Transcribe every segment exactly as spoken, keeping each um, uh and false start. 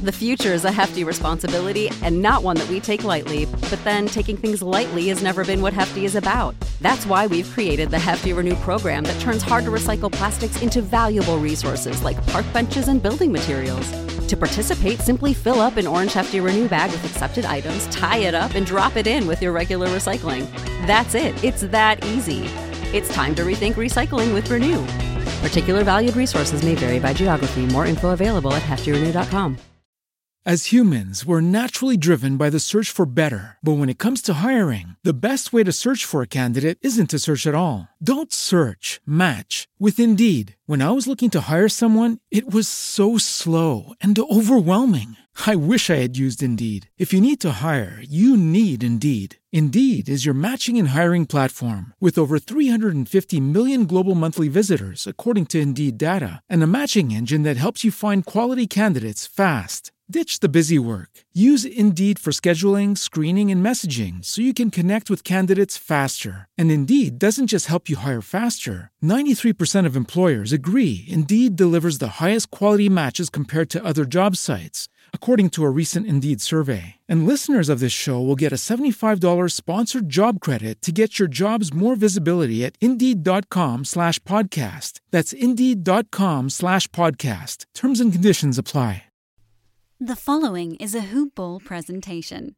The future is a hefty responsibility and not one that we take lightly, but then taking things lightly has never been what Hefty is about. That's why we've created the Hefty Renew program that turns hard-to-recycle plastics into valuable resources like park benches and building materials. To participate, simply fill up an orange Hefty Renew bag with accepted items, tie it up, and drop it in with your regular recycling. That's it. It's that easy. It's time to rethink recycling with Renew. Particular valued resources may vary by geography. More info available at hefty renew dot com. As humans, we're naturally driven by the search for better. But when it comes to hiring, the best way to search for a candidate isn't to search at all. Don't search, match with Indeed. When I was looking to hire someone, it was so slow and overwhelming. I wish I had used Indeed. If you need to hire, you need Indeed. Indeed is your matching and hiring platform with over three hundred fifty million global monthly visitors, according to Indeed data, and a matching engine that helps you find quality candidates fast. Ditch the busy work. Use Indeed for scheduling, screening, and messaging so you can connect with candidates faster. And Indeed doesn't just help you hire faster. ninety-three percent of employers agree Indeed delivers the highest quality matches compared to other job sites, according to a recent Indeed survey. And listeners of this show will get a seventy-five dollars sponsored job credit to get your jobs more visibility at Indeed.com slash podcast. That's Indeed.com slash podcast. Terms and conditions apply. The following is a Hoop Ball presentation.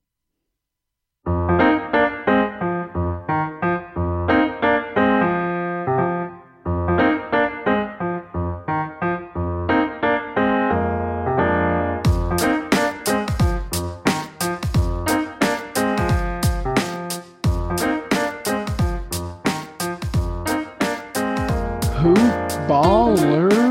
Hoop Ballers.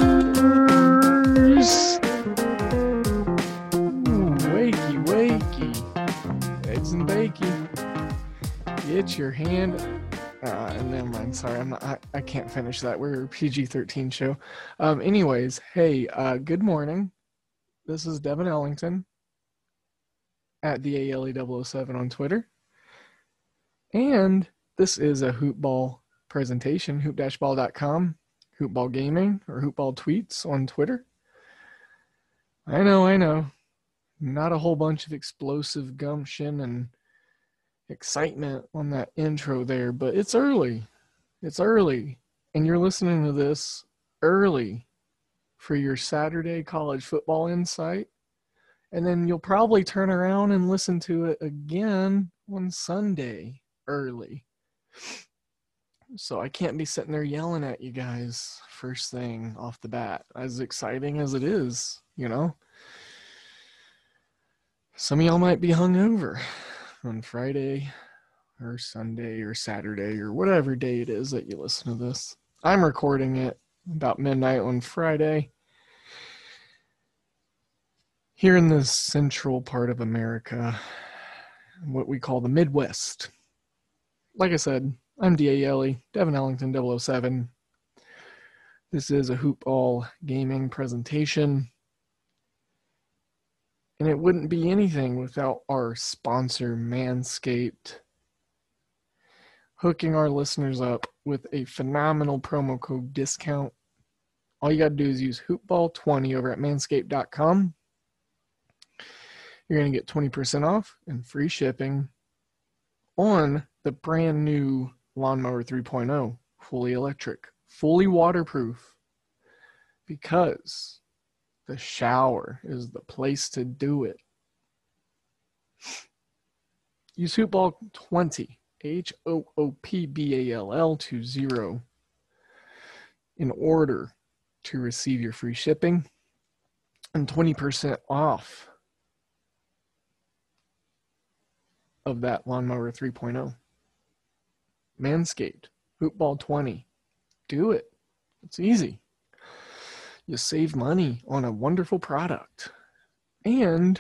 Get your hand. Uh, never mind. Sorry, I'm not. I, I can't finish that. We're a P G thirteen show. Um. Anyways, hey. Uh. Good morning. This is Devin Ellington at the A L E double oh seven on Twitter, and this is a Hoop Ball presentation. hoop dash ball dot com, Hoop Ball Gaming, or Hoop Ball Tweets on Twitter. I know. I know. Not a whole bunch of explosive gumption and excitement on that intro there, but it's early. It's early. And you're listening to this early for your Saturday college football insight. And then you'll probably turn around and listen to it again on Sunday early. So I can't be sitting there yelling at you guys first thing off the bat, as exciting as it is, you know. Some of y'all might be hungover on Friday or Sunday or Saturday or whatever day it is that you listen to this. I'm recording it about midnight on Friday here in the central part of America, what we call the Midwest. Like I said, I'm D A L E, Devin Ellington double oh seven. This is a Hoop Ball Gaming presentation. And it wouldn't be anything without our sponsor, Manscaped, hooking our listeners up with a phenomenal promo code discount. All you got to do is use hoop ball twenty over at manscaped dot com. You're going to get twenty percent off and free shipping on the brand new Lawnmower three point oh, fully electric, fully waterproof, because the shower is the place to do it. Use Hoop Ball twenty, H O O P B A L L twenty, in order to receive your free shipping and twenty percent off of that Lawnmower three point oh. Manscaped, Hoop Ball twenty. Do it. It's easy. You save money on a wonderful product. And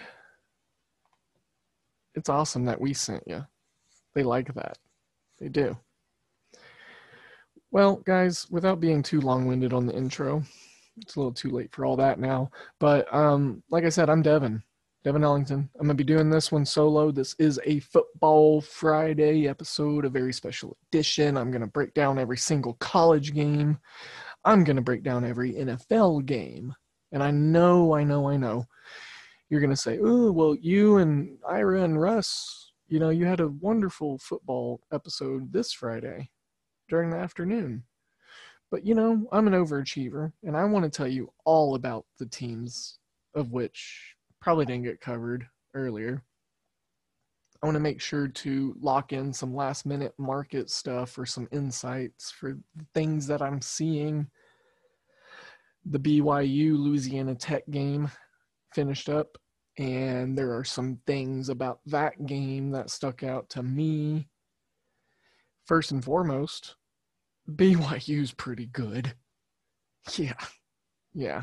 it's awesome that we sent you. They like that. They do. Well, guys, without being too long-winded on the intro, it's a little too late for all that now. But um, like I said, I'm Devin. Devin Ellington. I'm going to be doing this one solo. This is a Football Friday episode, a very special edition. I'm going to break down every single college game. I'm going to break down every N F L game. And I know, I know, I know, you're going to say, oh, well, you and Ira and Russ, you know, you had a wonderful football episode this Friday during the afternoon. But, you know, I'm an overachiever, and I want to tell you all about the teams of which probably didn't get covered earlier. I want to make sure to lock in some last-minute market stuff or some insights for things that I'm seeing. The B Y U Louisiana Tech game finished up, and there are some things about that game that stuck out to me. First and foremost, B Y U's pretty good. Yeah. Yeah.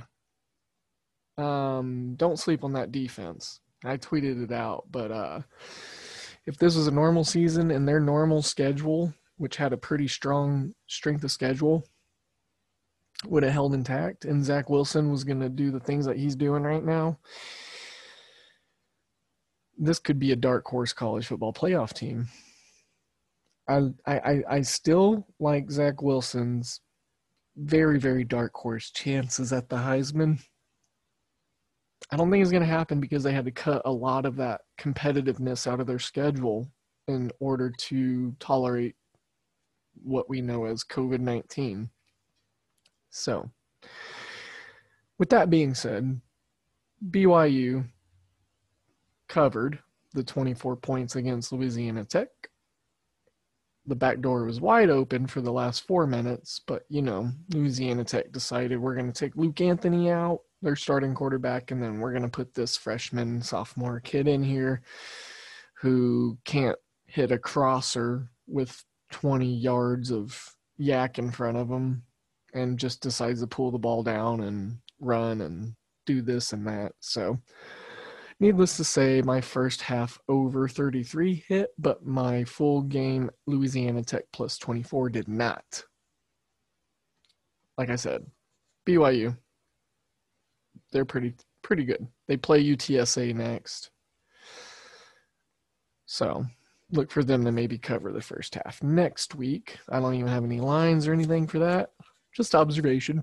Um, don't sleep on that defense. I tweeted it out, but uh, if this was a normal season and their normal schedule, which had a pretty strong strength of schedule, would have held intact, and Zach Wilson was going to do the things that he's doing right now, this could be a dark horse college football playoff team. I I I still like Zach Wilson's very, very dark horse chances at the Heisman. I don't think it's going to happen because they had to cut a lot of that competitiveness out of their schedule in order to tolerate what we know as covid nineteen. So, with that being said, B Y U covered the twenty-four points against Louisiana Tech. The back door was wide open for the last four minutes, but, you know, Louisiana Tech decided we're going to take Luke Anthony out, their starting quarterback, and then we're going to put this freshman, sophomore kid in here who can't hit a crosser with twenty yards of yak in front of him and just decides to pull the ball down and run and do this and that. So, needless to say, my first half over thirty-three hit, but my full game Louisiana Tech plus twenty-four did not. Like I said, B Y U, they're pretty pretty good. They play U T S A next. So, look for them to maybe cover the first half. Next week, I don't even have any lines or anything for that. Just observation.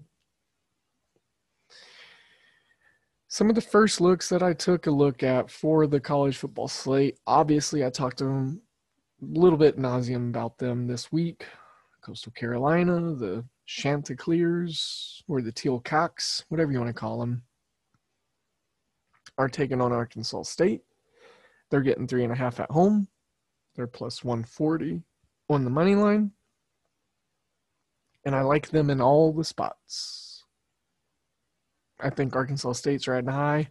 Some of the first looks that I took a look at for the college football slate, obviously I talked to them a little bit nauseum about them this week. Coastal Carolina, the Chanticleers, or the Teal Cocks, whatever you want to call them, are taking on Arkansas State. They're getting three and a half at home. They're plus one forty on the money line. And I like them in all the spots. I think Arkansas State's riding high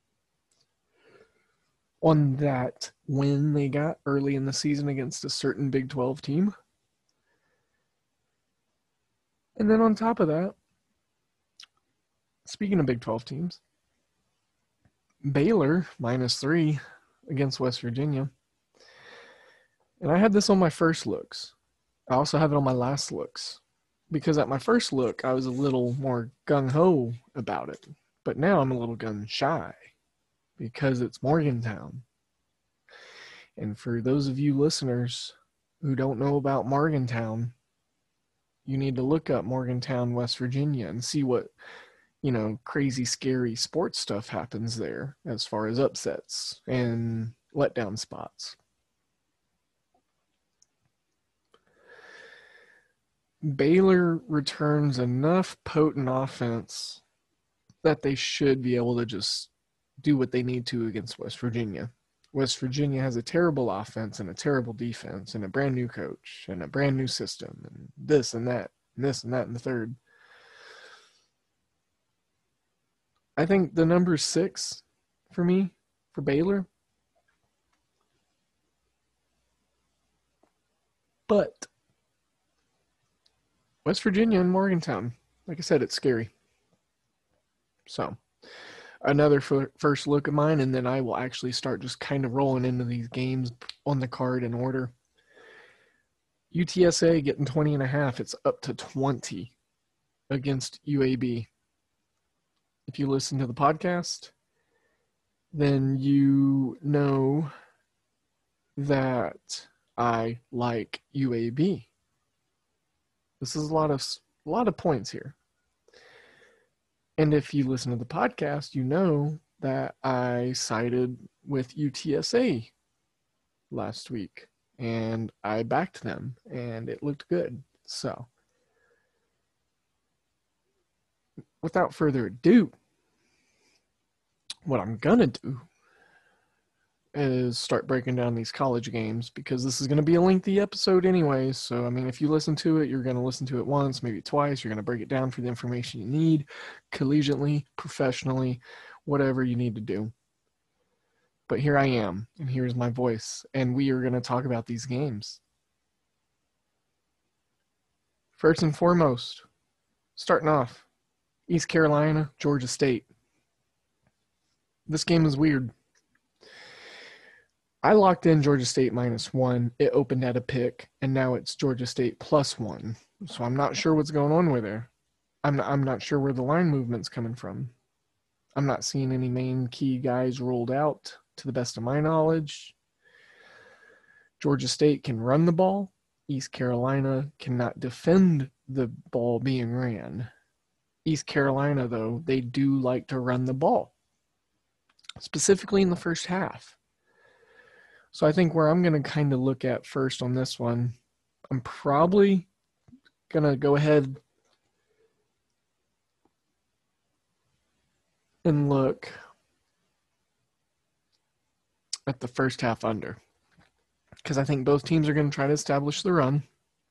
on that win they got early in the season against a certain Big twelve team. And then on top of that, speaking of Big twelve teams, Baylor minus three against West Virginia. And I had this on my first looks. I also have it on my last looks. Because at my first look, I was a little more gung-ho about it. But now I'm a little gun-shy because it's Morgantown. And for those of you listeners who don't know about Morgantown, you need to look up Morgantown, West Virginia, and see what, you know, crazy, scary sports stuff happens there as far as upsets and letdown spots. Baylor returns enough potent offense that they should be able to just do what they need to against West Virginia. West Virginia has a terrible offense and a terrible defense and a brand new coach and a brand new system and this and that and this and that and the third. I think the number six for me, for Baylor. But West Virginia and Morgantown, like I said, it's scary. So, another f- first look of mine, and then I will actually start just kind of rolling into these games on the card in order. U T S A getting twenty and a half. It's up to twenty against U A B. If you listen to the podcast, then you know that I like U A B. This is a lot of a lot of points here. And if you listen to the podcast, you know that I sided with U T S A last week, and I backed them, and it looked good. So, without further ado, what I'm gonna do is start breaking down these college games, because this is going to be a lengthy episode anyway. So, I mean, if you listen to it, you're going to listen to it once, maybe twice. You're going to break it down for the information you need, collegiately, professionally, whatever you need to do. But here I am, and here's my voice, and we are going to talk about these games. First and foremost, starting off, East Carolina, Georgia State. This game is weird. I locked in Georgia State minus one. It opened at a pick, and now it's Georgia State plus one. So I'm not sure what's going on with there. I'm not, I'm not sure where the line movement's coming from. I'm not seeing any main key guys rolled out, to the best of my knowledge. Georgia State can run the ball. East Carolina cannot defend the ball being ran. East Carolina, though, they do like to run the ball, specifically in the first half. So I think where I'm going to kind of look at first on this one, I'm probably going to go ahead and look at the first half under, because I think both teams are going to try to establish the run.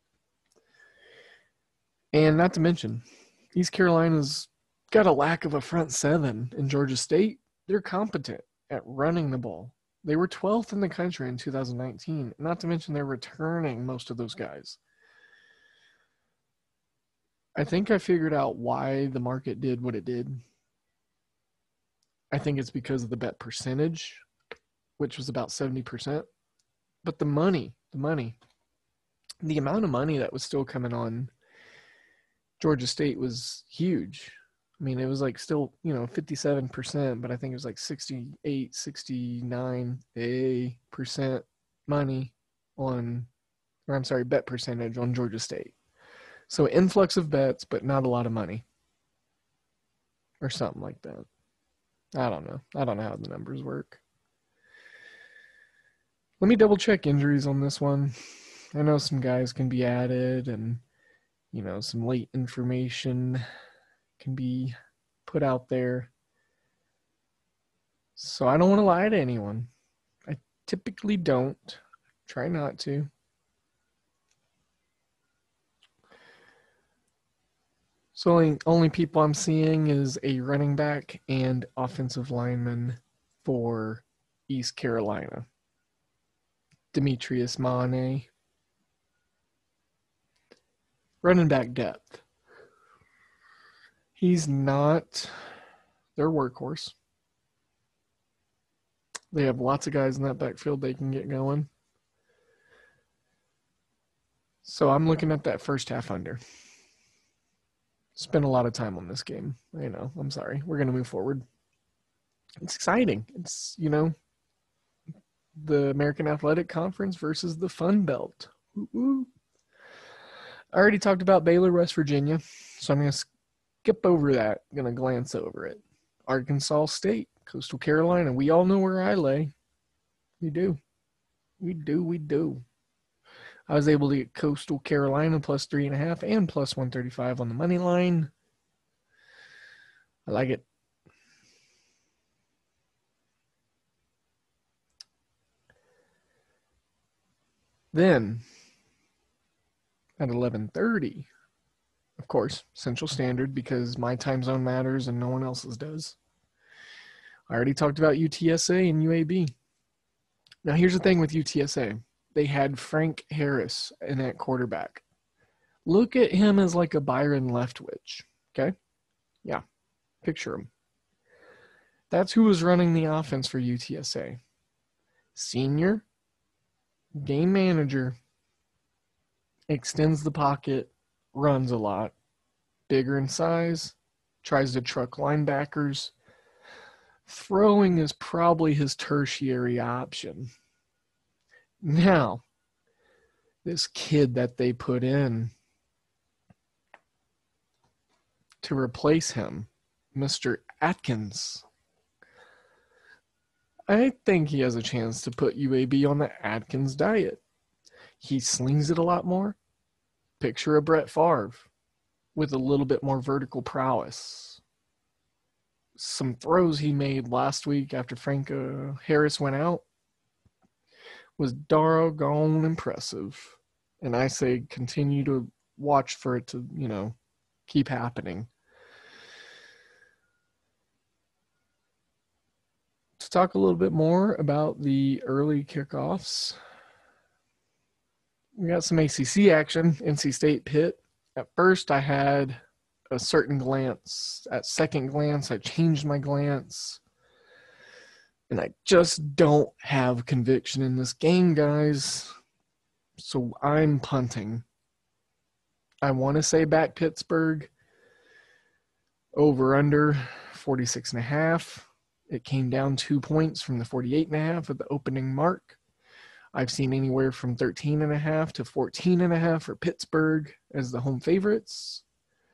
And not to mention, East Carolina's got a lack of a front seven, and Georgia State, they're competent at running the ball. They were twelfth in the country in two thousand nineteen, not to mention they're returning most of those guys. I think I figured out why the market did what it did. I think it's because of the bet percentage, which was about seventy percent. But the money, the money, the amount of money that was still coming on Georgia State was huge. I mean, it was like still, you know, fifty-seven percent, but I think it was like sixty-eight, sixty-nine percent money on, or I'm sorry, bet percentage on Georgia State. So influx of bets, but not a lot of money. Or something like that. I don't know. I don't know how the numbers work. Let me double check injuries on this one. I know some guys can be added, and, you know, some late information can be put out there. So I don't want to lie to anyone. I typically don't. Try not to. So only, only people I'm seeing is a running back and offensive lineman for East Carolina. Demetrius Mane. Running back depth. He's not their workhorse. They have lots of guys in that backfield they can get going. So I'm looking at that first half under. Spent a lot of time on this game. I know. I'm sorry. We're going to move forward. It's exciting. It's, you know, the American Athletic Conference versus the Fun Belt. Woo-woo. I already talked about Baylor, West Virginia, so I'm going to skip over that. I'm going to glance over it. Arkansas State, Coastal Carolina. We all know where I lay. We do. We do. We do. I was able to get Coastal Carolina plus three and a half and plus one thirty-five on the money line. I like it. Then at eleven thirty, of course, Central Standard, because my time zone matters and no one else's does. I already talked about U T S A and U A B. Now here's the thing with U T S A. They had Frank Harris in that quarterback. Look at him as like a Byron Leftwich, okay? Yeah, picture him. That's who was running the offense for U T S A. Senior, game manager, extends the pocket, runs a lot, bigger in size, tries to truck linebackers. Throwing is probably his tertiary option. Now, this kid that they put in to replace him, Mister Atkins, I think he has a chance to put U A B on the Adkins diet. He slings it a lot more. Picture a Brett Favre with a little bit more vertical prowess. Some throws he made last week after Franco Harris went out was doggone impressive. And I say continue to watch for it to, you know, keep happening. To talk a little bit more about the early kickoffs, we got some A C C action, N C State Pitt. At first, I had a certain glance. At second glance, I changed my glance. And I just don't have conviction in this game, guys. So I'm punting. I want to say back Pittsburgh. Over under forty-six and a half. It came down two points from the forty-eight and a half at the opening mark. I've seen anywhere from thirteen and a half to fourteen and a half for Pittsburgh as the home favorites.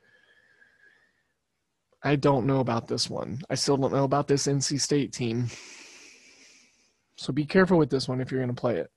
I don't know about this one. I still don't know about this N C State team. So be careful with this one if you're going to play it.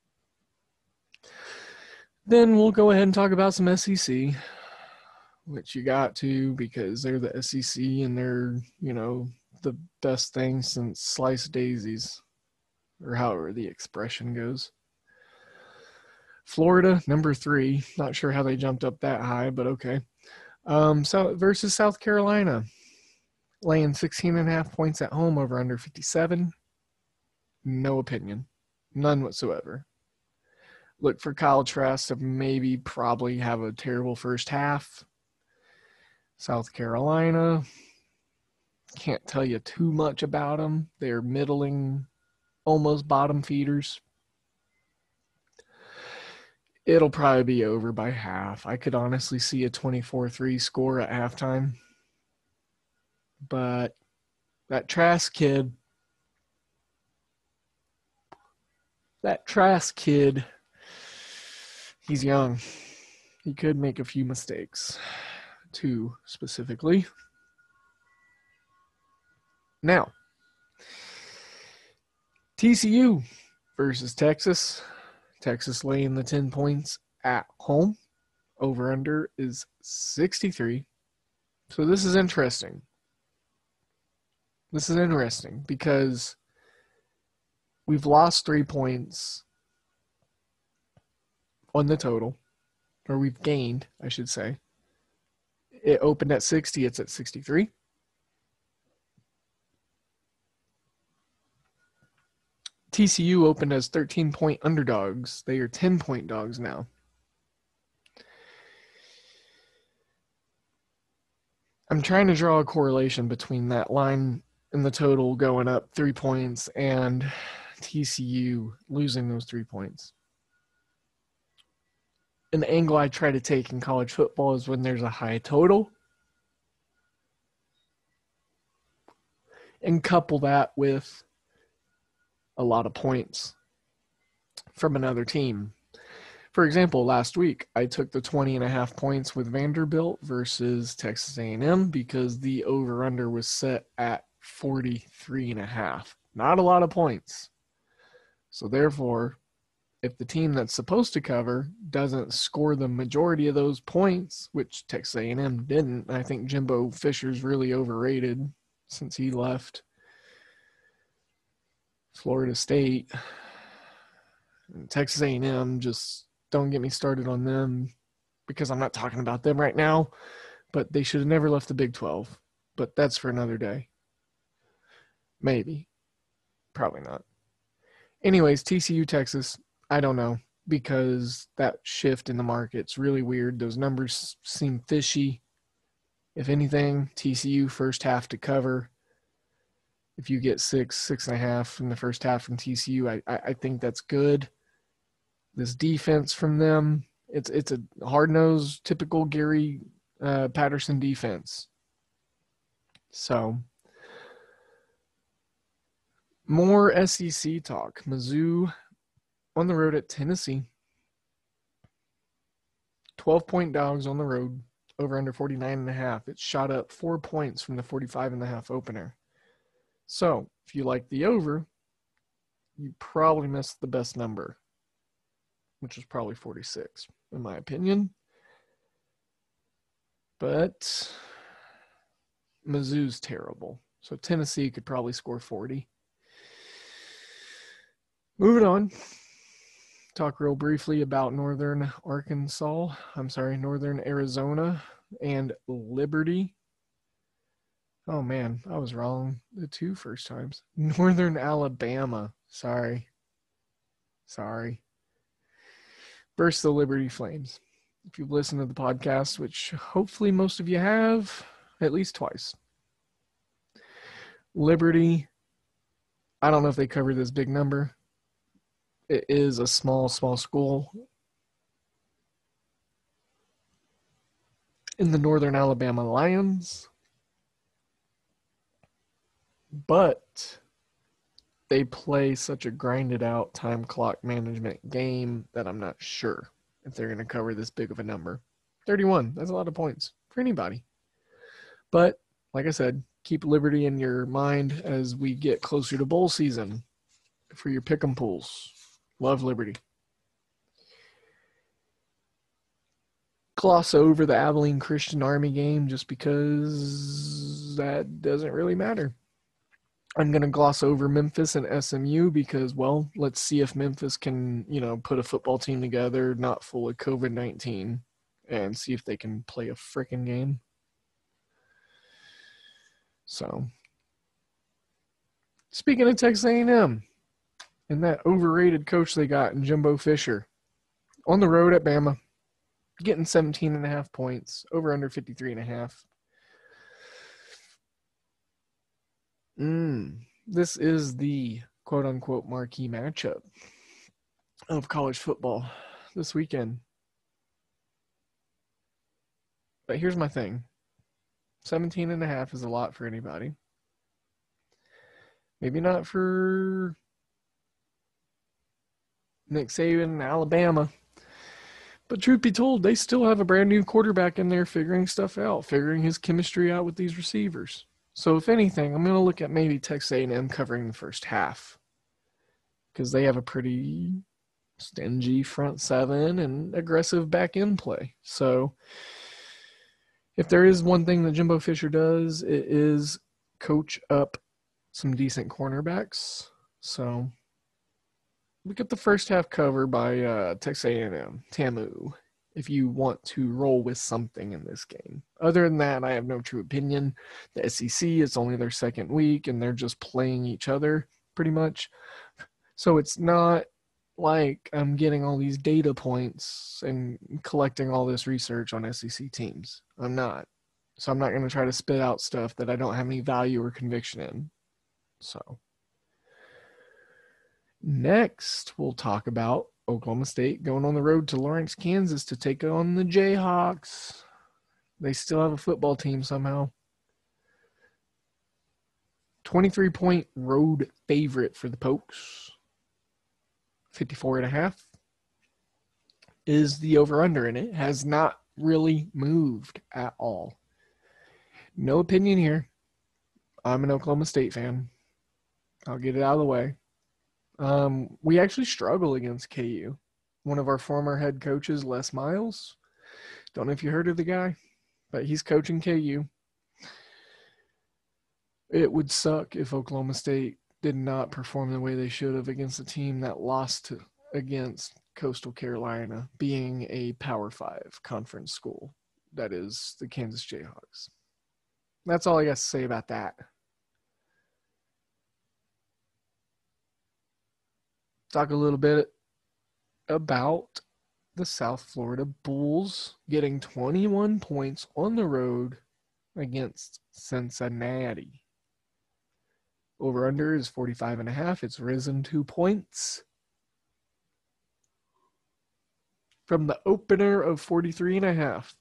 Then we'll go ahead and talk about some S E C, which you got to because they're the S E C and they're, you know, the best thing since sliced daisies, or however the expression goes. Florida, number three. Not sure how they jumped up that high, but okay. Um, so versus South Carolina, laying sixteen and a half points at home over under fifty-seven. No opinion. None whatsoever. Look for Kyle Trask to maybe probably have a terrible first half. South Carolina, can't tell you too much about them. They're middling, almost bottom feeders. It'll probably be over by half. I could honestly see a twenty-four three score at halftime. But that Trask kid, that Trask kid, he's young. He could make a few mistakes, two specifically. Now, T C U versus Texas. Texas laying the ten points at home. Over-under is sixty-three. So this is interesting. This is interesting because we've lost three points on the total, or we've gained, I should say. It opened at sixty, it's at sixty-three. T C U opened as thirteen-point underdogs. They are ten-point dogs now. I'm trying to draw a correlation between that line and the total going up three points and T C U losing those three points. An angle I try to take in college football is when there's a high total, and couple that with a lot of points from another team. For example, last week, I took the twenty and a half points with Vanderbilt versus Texas A and M because the over-under was set at forty-three and a half. Not a lot of points. So therefore, if the team that's supposed to cover doesn't score the majority of those points, which Texas A and M didn't, I think Jimbo Fisher's really overrated since he left Florida State. And Texas A and M, just don't get me started on them because I'm not talking about them right now, but they should have never left the Big twelve. But that's for another day. Maybe. Probably not. Anyways, T C U, Texas, I don't know because that shift in the market's really weird. Those numbers seem fishy. If anything, T C U first half to cover. If you get six, six and a half in the first half from T C U, I, I, I think that's good. This defense from them, it's it's a hard-nosed, typical Gary uh, Patterson defense. So, more S E C talk. Mizzou on the road at Tennessee. twelve-point dogs on the road, over under forty-nine and a half. It shot up four points from the forty-five and a half opener. So, if you like the over, you probably missed the best number, which is probably forty-six, in my opinion. But Mizzou's terrible. So Tennessee could probably score forty. Moving on. Talk real briefly about Northern Arkansas. I'm sorry, Northern Arizona and Liberty. Oh, man, I was wrong the two first times. Northern Alabama. Sorry. Sorry. Versus the Liberty Flames. If you've listened to the podcast, which hopefully most of you have, at least twice. Liberty, I don't know if they covered this big number. It is a small, small school in the Northern Alabama Lions. But they play such a grinded out time clock management game that I'm not sure if they're going to cover this big of a number. thirty-one, that's a lot of points for anybody. But like I said, keep Liberty in your mind as we get closer to bowl season for your pick'em pools. Love Liberty. Gloss over the Abilene Christian Army game just because that doesn't really matter. I'm going to gloss over Memphis and S M U because, well, let's see if Memphis can, you know, put a football team together not full of covid nineteen and see if they can play a freaking game. So, speaking of Texas A and M and that overrated coach they got in Jimbo Fisher, on the road at Bama, getting seventeen and a half points, over under fifty-three and a half. Mm, this is the quote-unquote marquee matchup of college football this weekend. But here's my thing. seventeen and a half is a lot for anybody. Maybe not for Nick Saban and Alabama. But truth be told, they still have a brand new quarterback in there figuring stuff out, figuring his chemistry out with these receivers. So if anything, I'm going to look at maybe Texas A and M covering the first half because they have a pretty stingy front seven and aggressive back end play. So if there is one thing that Jimbo Fisher does, it is coach up some decent cornerbacks. So look at the first half cover by uh, Texas A and M, Tamu, if you want to roll with something in this game. Other than that, I have no true opinion. The S E C, it's only their second week, and they're just playing each other pretty much. So it's not like I'm getting all these data points and collecting all this research on S E C teams. I'm not. So I'm not going to try to spit out stuff that I don't have any value or conviction in. So next, we'll talk about Oklahoma State going on the road to Lawrence, Kansas to take on the Jayhawks. They still have a football team somehow. twenty-three point road favorite for the Pokes. fifty-four and a half is the over-under, and it has not really moved at all. No opinion here. I'm an Oklahoma State fan. I'll get it out of the way. Um, we actually struggle against K U. One of our former head coaches, Les Miles. Don't know if you heard of the guy, but he's coaching K U. It would suck if Oklahoma State did not perform the way they should have against a team that lost to, against Coastal Carolina, being a Power Five conference school. That is the Kansas Jayhawks. That's all I got to say about that. Talk a little bit about the South Florida Bulls getting twenty-one points on the road against Cincinnati. Over-under is forty-five and a half. It's risen two points from the opener of forty-three and a half.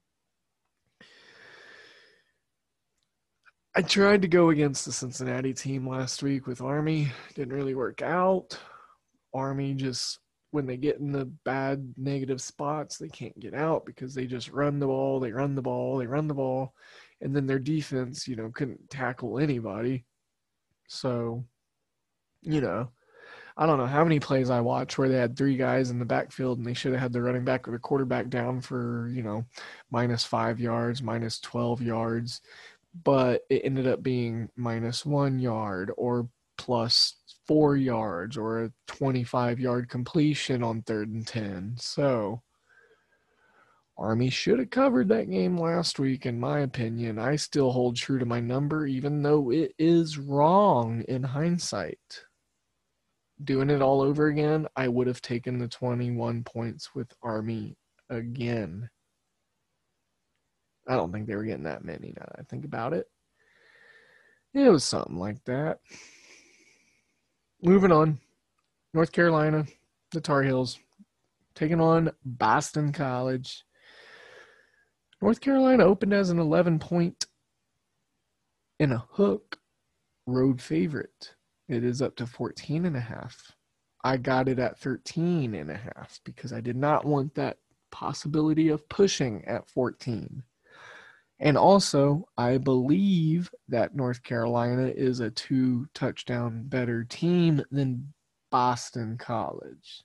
I tried to go against the Cincinnati team last week with Army. Didn't really work out. Army just, when they get in the bad negative spots, they can't get out because they just run the ball, they run the ball, they run the ball. And then their defense, you know, couldn't tackle anybody. So, you know, I don't know how many plays I watched where they had three guys in the backfield and they should have had the running back or the quarterback down for, you know, minus five yards, minus twelve yards, but it ended up being minus one yard or plus four yards or a twenty-five yard completion on third and ten. So Army should have covered that game last week, in my opinion. I still hold true to my number, even though it is wrong in hindsight. Doing it all over again, I would have taken the twenty-one points with Army again. I don't think they were getting that many now that I think about it. It was something like that. Moving on. North Carolina, the Tar Heels, taking on Boston College. North Carolina opened as an eleven point and a hook road favorite. It is up to fourteen and a half. I got it at thirteen and a half because I did not want that possibility of pushing at fourteen. And also, I believe that North Carolina is a two touchdown better team than Boston College.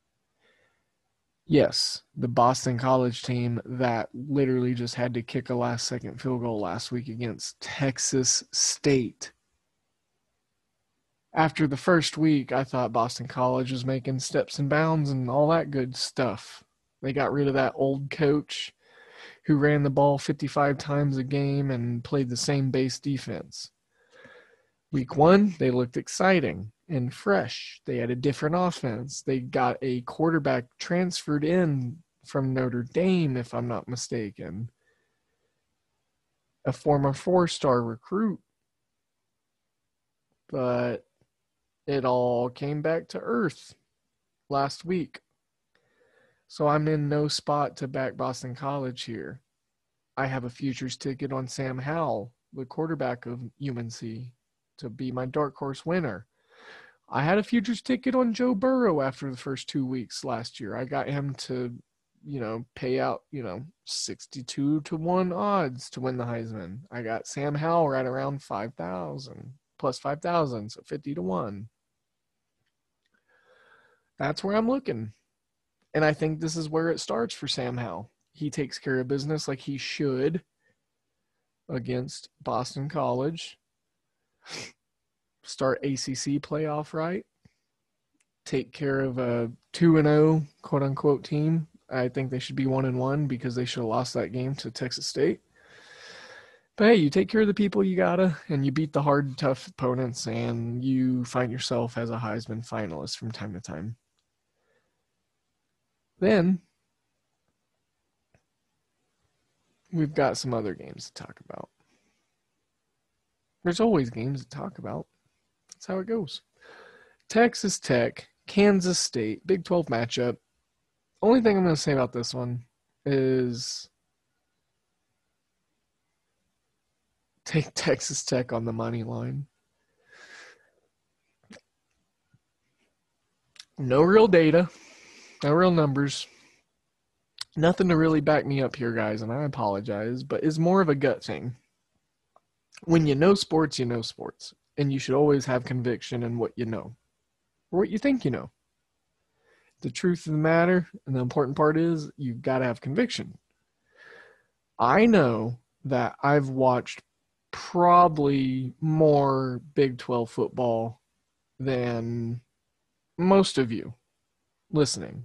Yes, the Boston College team that literally just had to kick a last second field goal last week against Texas State. After the first week, I thought Boston College was making steps and bounds and all that good stuff. They got rid of that old coach who ran the ball fifty-five times a game and played the same base defense. Week one, they looked exciting and fresh. They had a different offense. They got a quarterback transferred in from Notre Dame, if I'm not mistaken. A former four-star recruit. But it all came back to earth last week. So I'm in no spot to back Boston College here. I have a futures ticket on Sam Howell, the quarterback of U N C, to be my dark horse winner. I had a futures ticket on Joe Burrow after the first two weeks last year. I got him to, you know, pay out, you know, sixty-two to one odds to win the Heisman. I got Sam Howell right around five thousand, plus five thousand, so fifty to one. That's where I'm looking. And I think this is where it starts for Sam Howell. He takes care of business like he should against Boston College. Start A C C playoff right. Take care of a two and oh quote-unquote team. I think they should be one and one because they should have lost that game to Texas State. But hey, you take care of the people you gotta, and you beat the hard, tough opponents, and you find yourself as a Heisman finalist from time to time. Then we've got some other games to talk about. There's always games to talk about. That's how it goes. Texas Tech, Kansas State, Big twelve matchup. Only thing I'm going to say about this one is take Texas Tech on the money line. No real data. No real numbers. Nothing to really back me up here, guys, and I apologize, but it's more of a gut thing. When you know sports, you know sports, and you should always have conviction in what you know, or what you think you know. The truth of the matter, and the important part is, you've got to have conviction. I know that I've watched probably more Big twelve football than most of you listening.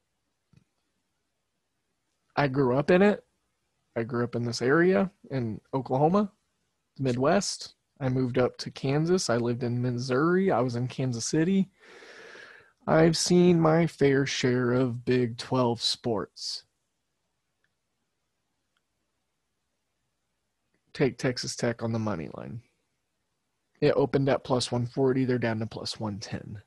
I grew up in it. I grew up in this area in Oklahoma, the Midwest. I moved up to Kansas. I lived in Missouri. I was in Kansas City. I've seen my fair share of Big twelve sports. Take Texas Tech on the money line. It opened at plus one forty. They're down to plus one ten.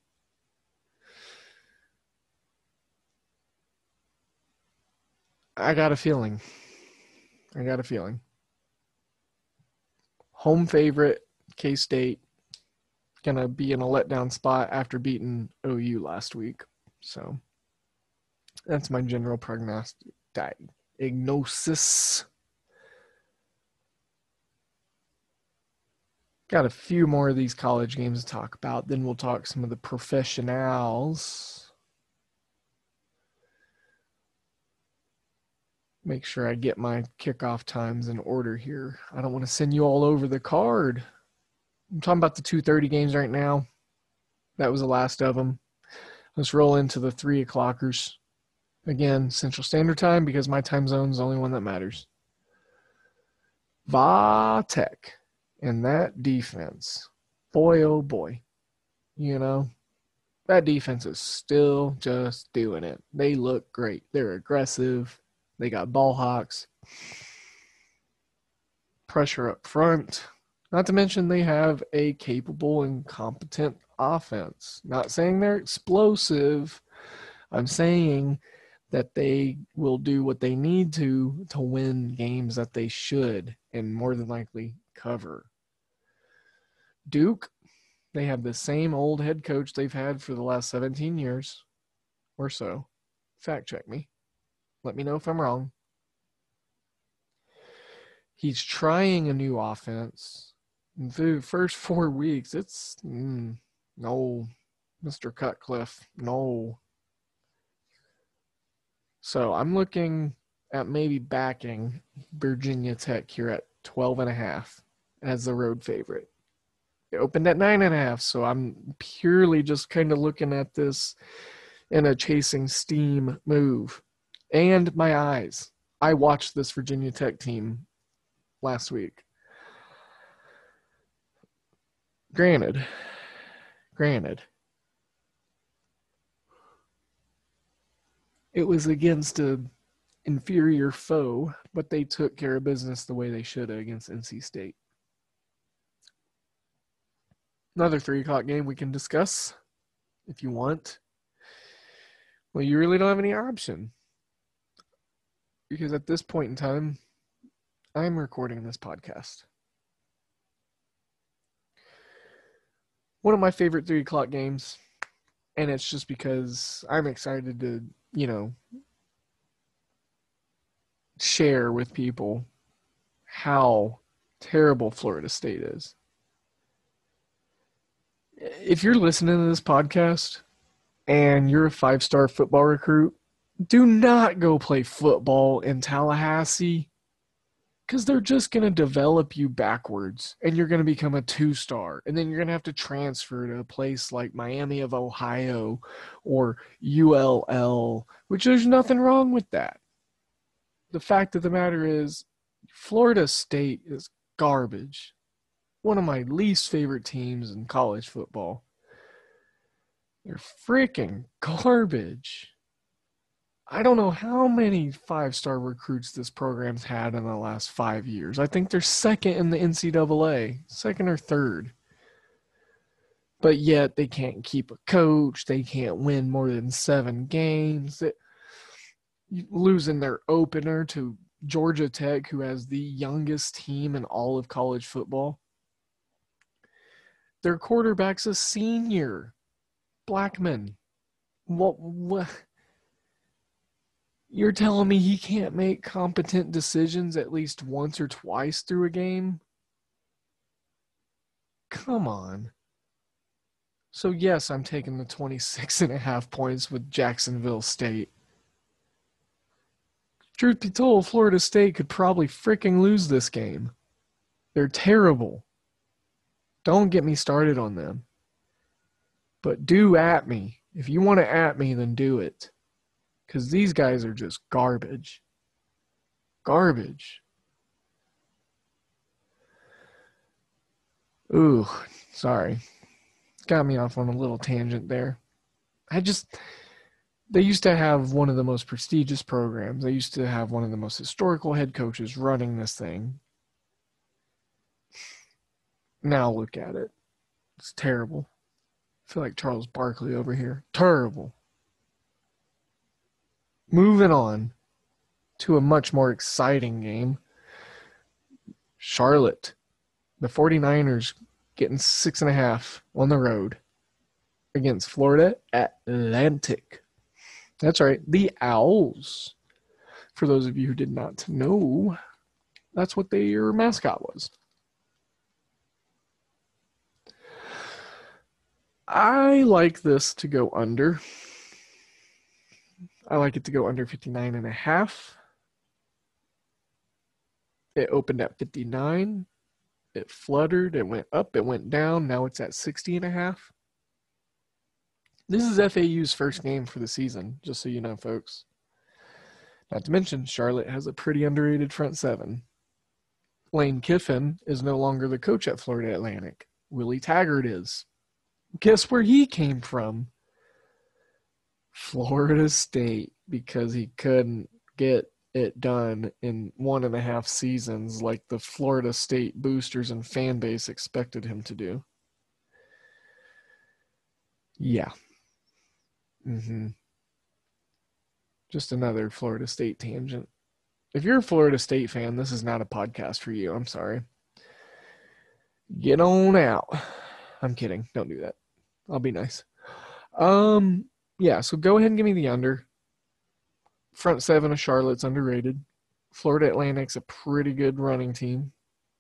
I got a feeling. I got a feeling. Home favorite, K-State, going to be in a letdown spot after beating O U last week. So that's my general prognostic diagnosis. Got a few more of these college games to talk about. Then we'll talk some of the professionals. Make sure I get my kickoff times in order here. I don't want to send you all over the card. I'm talking about the two thirty games right now. That was the last of them. Let's roll into the three o'clockers. Again, Central Standard Time, because my time zone is the only one that matters. Vatech and that defense. Boy, oh boy. You know, that defense is still just doing it. They look great. They're aggressive. They got ball hawks. Pressure up front. Not to mention they have a capable and competent offense. Not saying they're explosive. I'm saying that they will do what they need to to win games that they should and more than likely cover. Duke, they have the same old head coach they've had for the last seventeen years or so. Fact check me. Let me know if I'm wrong. He's trying a new offense. And through the first four weeks, it's mm, no, Mister Cutcliffe, no. So I'm looking at maybe backing Virginia Tech here at twelve and a half as the road favorite. It opened at nine and a half, so I'm purely just kind of looking at this in a chasing steam move. And my eyes. I watched this Virginia Tech team last week. Granted, granted, it was against an inferior foe, but they took care of business the way they should have against N C State. Another three o'clock game we can discuss if you want. Well, you really don't have any option. Because at this point in time, I'm recording this podcast. One of my favorite three o'clock games, and it's just because I'm excited to, you know, share with people how terrible Florida State is. If you're listening to this podcast and you're a five-star football recruit, do not go play football in Tallahassee because they're just going to develop you backwards and you're going to become a two-star. And then you're going to have to transfer to a place like Miami of Ohio or U L L, which there's nothing wrong with that. The fact of the matter is Florida State is garbage. One of my least favorite teams in college football. They're freaking garbage. I don't know how many five-star recruits this program's had in the last five years. I think they're second in the N C double A, second or third. But yet they can't keep a coach. They can't win more than seven games. They, losing their opener to Georgia Tech, who has the youngest team in all of college football. Their quarterback's a senior. Blackman. What? What? You're telling me he can't make competent decisions at least once or twice through a game? Come on. So, yes, I'm taking the twenty-six and a half points with Jacksonville State. Truth be told, Florida State could probably freaking lose this game. They're terrible. Don't get me started on them. But do at me. If you want to at me, then do it. Because these guys are just garbage. Garbage. Ooh, sorry. Got me off on a little tangent there. I just, they used to have one of the most prestigious programs. They used to have one of the most historical head coaches running this thing. Now look at it. It's terrible. I feel like Charles Barkley over here. Terrible. Moving on to a much more exciting game. Charlotte. The 49ers getting six and a half on the road against Florida Atlantic. That's right, the Owls. For those of you who did not know, that's what their mascot was. I like this to go under. I like it to go under fifty-nine and a half. It opened at fifty-nine. It fluttered. It went up. It went down. Now it's at sixty and a half. This is F A U's first game for the season, just so you know, folks. Not to mention, Charlotte has a pretty underrated front seven. Lane Kiffin is no longer the coach at Florida Atlantic. Willie Taggart is. Guess where he came from? Florida State, because he couldn't get it done in one and a half seasons like the Florida State boosters and fan base expected him to do. Yeah. Mm-hmm. Just another Florida State tangent. If you're a Florida State fan, this is not a podcast for you. I'm sorry. Get on out. I'm kidding. Don't do that. I'll be nice. Um, yeah, so go ahead and give me the under. Front seven of Charlotte's underrated. Florida Atlantic's a pretty good running team.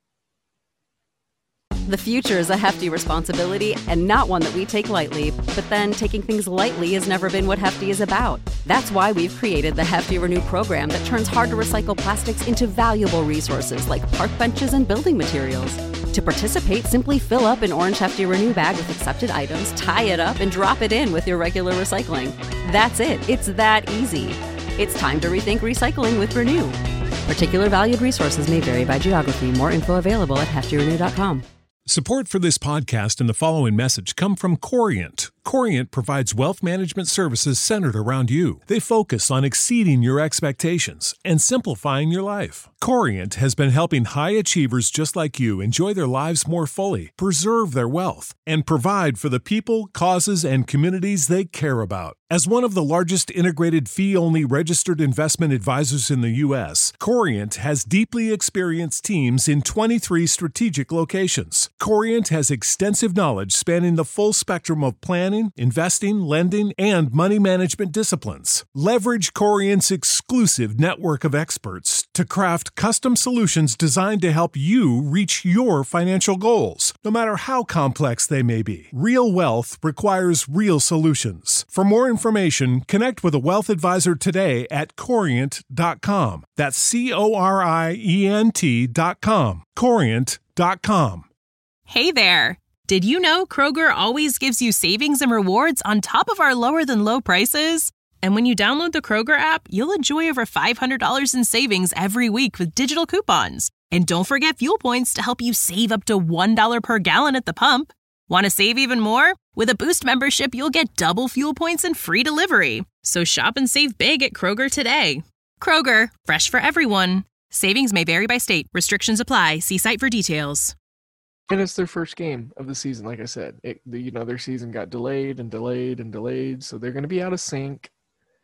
The future is a hefty responsibility and not one that we take lightly, but then taking things lightly has never been what Hefty is about. That's why we've created the Hefty Renew program that turns hard-to-recycle plastics into valuable resources like park benches and building materials. To participate, simply fill up an orange Hefty Renew bag with accepted items, tie it up, and drop it in with your regular recycling. That's it. It's that easy. It's time to rethink recycling with Renew. Particular valued resources may vary by geography. More info available at hefty renew dot com. Support for this podcast and the following message come from Corient. Corient provides wealth management services centered around you. They focus on exceeding your expectations and simplifying your life. Corient has been helping high achievers just like you enjoy their lives more fully, preserve their wealth, and provide for the people, causes, and communities they care about. As one of the largest integrated fee-only registered investment advisors in the U S, Corient has deeply experienced teams in twenty-three strategic locations. Corient has extensive knowledge spanning the full spectrum of planning, investing, lending, and money management disciplines. Leverage Corient's exclusive network of experts to craft custom solutions designed to help you reach your financial goals, no matter how complex they may be. Real wealth requires real solutions. For more information, connect with a wealth advisor today at corient dot com. That's C O R I E N T dot com. corient dot com. Hey there! Did you know Kroger always gives you savings and rewards on top of our lower-than-low prices? And when you download the Kroger app, you'll enjoy over five hundred dollars in savings every week with digital coupons. And don't forget fuel points to help you save up to one dollar per gallon at the pump. Want to save even more? With a Boost membership, you'll get double fuel points and free delivery. So shop and save big at Kroger today. Kroger, fresh for everyone. Savings may vary by state. Restrictions apply. See site for details. And it's their first game of the season, like I said. It, the, you know, their season got delayed and delayed and delayed, so they're going to be out of sync.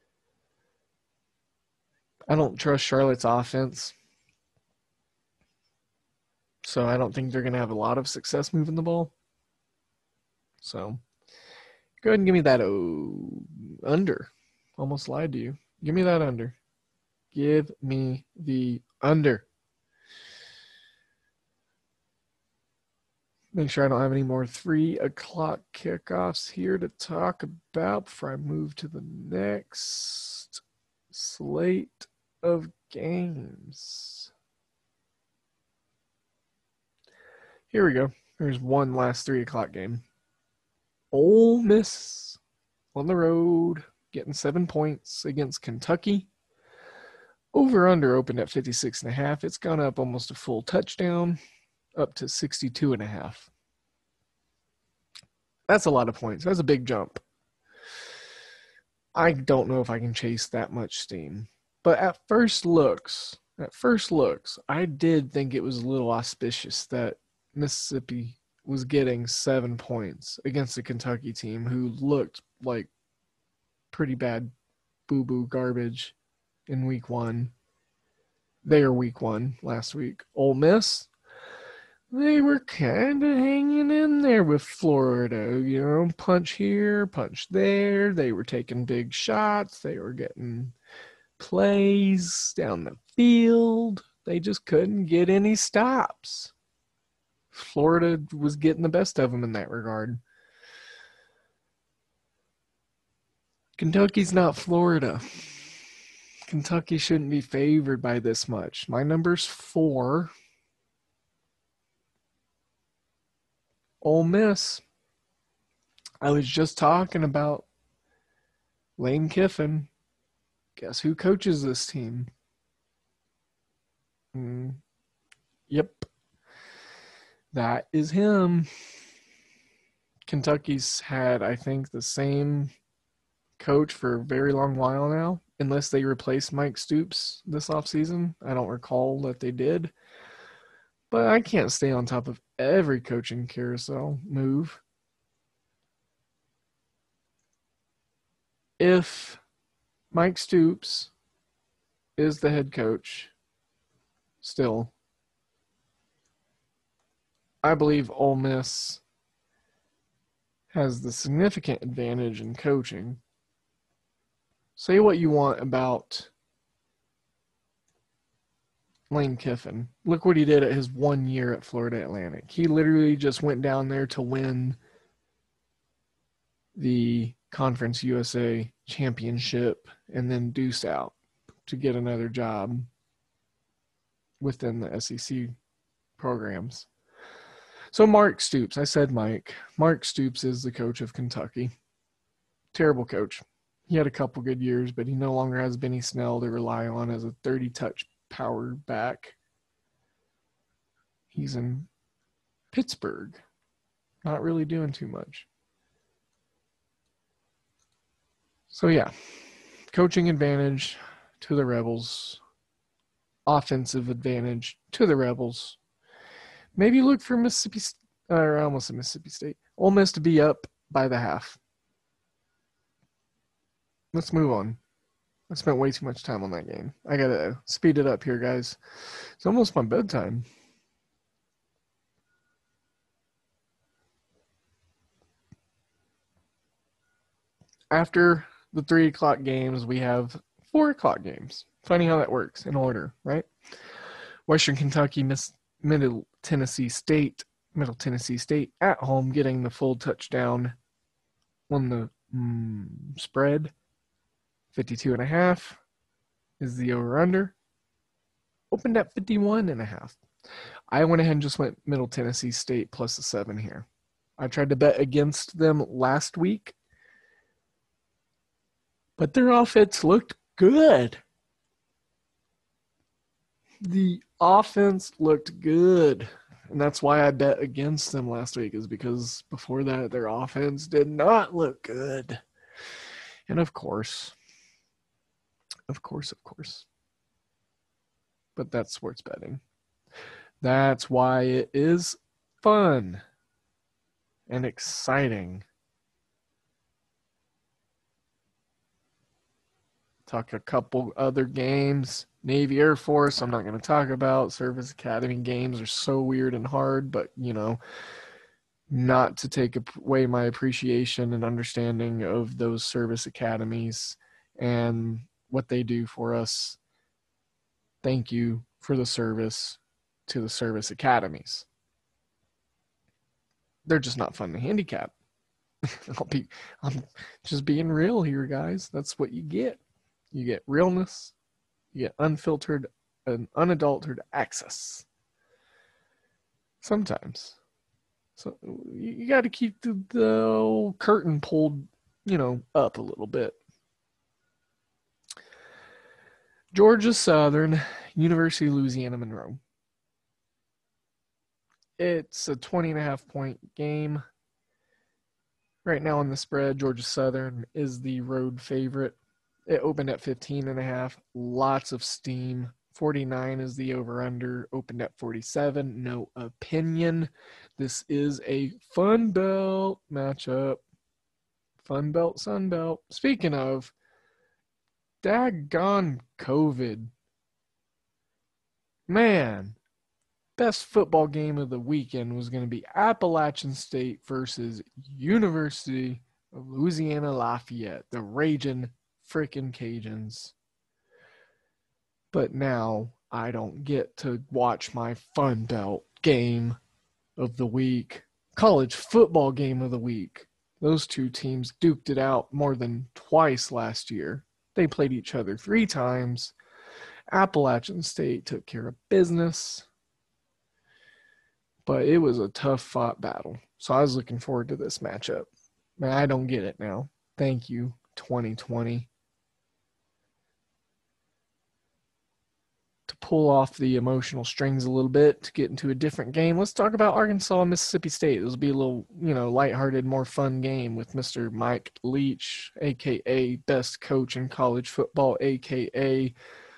I don't trust Charlotte's offense, so I don't think they're going to have a lot of success moving the ball. So go ahead and give me that oh, under. Almost lied to you. Give me that under. Give me the under. Make sure I don't have any more three o'clock kickoffs here to talk about before I move to the next slate of games. Here we go. There's one last three o'clock game. Ole Miss on the road, getting seven points against Kentucky. Over under opened at fifty-six and a half. It's gone up almost a full touchdown, up to sixty-two and a half. That's a lot of points. That's a big jump. I don't know if I can chase that much steam. But at first looks, at first looks, I did think it was a little auspicious that Mississippi was getting seven points against a Kentucky team who looked like pretty bad boo-boo garbage in week one. Their week one last week. Ole Miss, they were kind of hanging in there with Florida. You know, punch here, punch there. They were taking big shots. They were getting plays down the field. They just couldn't get any stops. Florida was getting the best of them in that regard. Kentucky's not Florida. Kentucky shouldn't be favored by this much. My number's four. Ole Miss. I was just talking about Lane Kiffin. Guess who coaches this team? Mm, yep. That is him. Kentucky's had, I think, the same coach for a very long while now, unless they replaced Mike Stoops this offseason. I don't recall that they did. But I can't stay on top of every coaching carousel move. If Mike Stoops is the head coach still, I believe Ole Miss has the significant advantage in coaching. Say what you want about Lane Kiffin. Look what he did at his one year at Florida Atlantic. He literally just went down there to win the Conference U S A championship and then deuced out to get another job within the S E C programs. So Mark Stoops, I said Mike. Mark Stoops is the coach of Kentucky. Terrible coach. He had a couple good years, but he no longer has Benny Snell to rely on as a thirty-touch power back. He's in Pittsburgh. Not really doing too much. So, yeah. Coaching advantage to the Rebels. Offensive advantage to the Rebels. Maybe look for Mississippi, or almost Mississippi State. Ole Miss to be up by the half. Let's move on. I spent way too much time on that game. I got to speed it up here, guys. It's almost my bedtime. After the three o'clock games, we have four o'clock games. Funny how that works in order, right? Western Kentucky, Miss, Middle Tennessee State, Middle Tennessee State at home, getting the full touchdown on the mm, spread. fifty-two and a half is the over-under. Opened at fifty-one and a half. I went ahead and just went Middle Tennessee State plus a seven here. I tried to bet against them last week, but their offense looked good. The offense looked good. And that's why I bet against them last week, is because before that, their offense did not look good. And of course, of course, of course. But that's sports betting. That's why it is fun and exciting. Talk a couple other games. Navy Air Force, I'm not going to talk about. Service Academy games are so weird and hard, but, you know, not to take away my appreciation and understanding of those service academies and what they do for us. Thank you for the service to the service academies. They're just not fun to handicap. I'll be, I'm just being real here, guys. That's what you get. You get realness. You get unfiltered and unadulterated access. Sometimes. So you got to keep the, the old curtain pulled, you know, up a little bit. Georgia Southern, University of Louisiana Monroe. It's a twenty and a half point game. Right now on the spread, Georgia Southern is the road favorite. It opened at fifteen and a half. Lots of steam. forty-nine is the over-under. Opened at forty-seven. No opinion. This is a Fun Belt matchup. Fun Belt, Sun Belt. Speaking of, daggone COVID. Man, best football game of the weekend was going to be Appalachian State versus University of Louisiana Lafayette. The Ragin' Frickin' Cajuns. But now I don't get to watch my Fun Belt game of the week, college football game of the week, Those two teams duked it out more than twice last year. They played each other three times. Appalachian State took care of business. But it was a tough fought battle. So I was looking forward to this matchup. Man, I don't get it now. Thank you, twenty twenty. To pull off the emotional strings a little bit, to get into a different game, let's talk about Arkansas and Mississippi State. This will be a little, you know, lighthearted, more fun game with Mister Mike Leach, a k a best coach in college football, a k a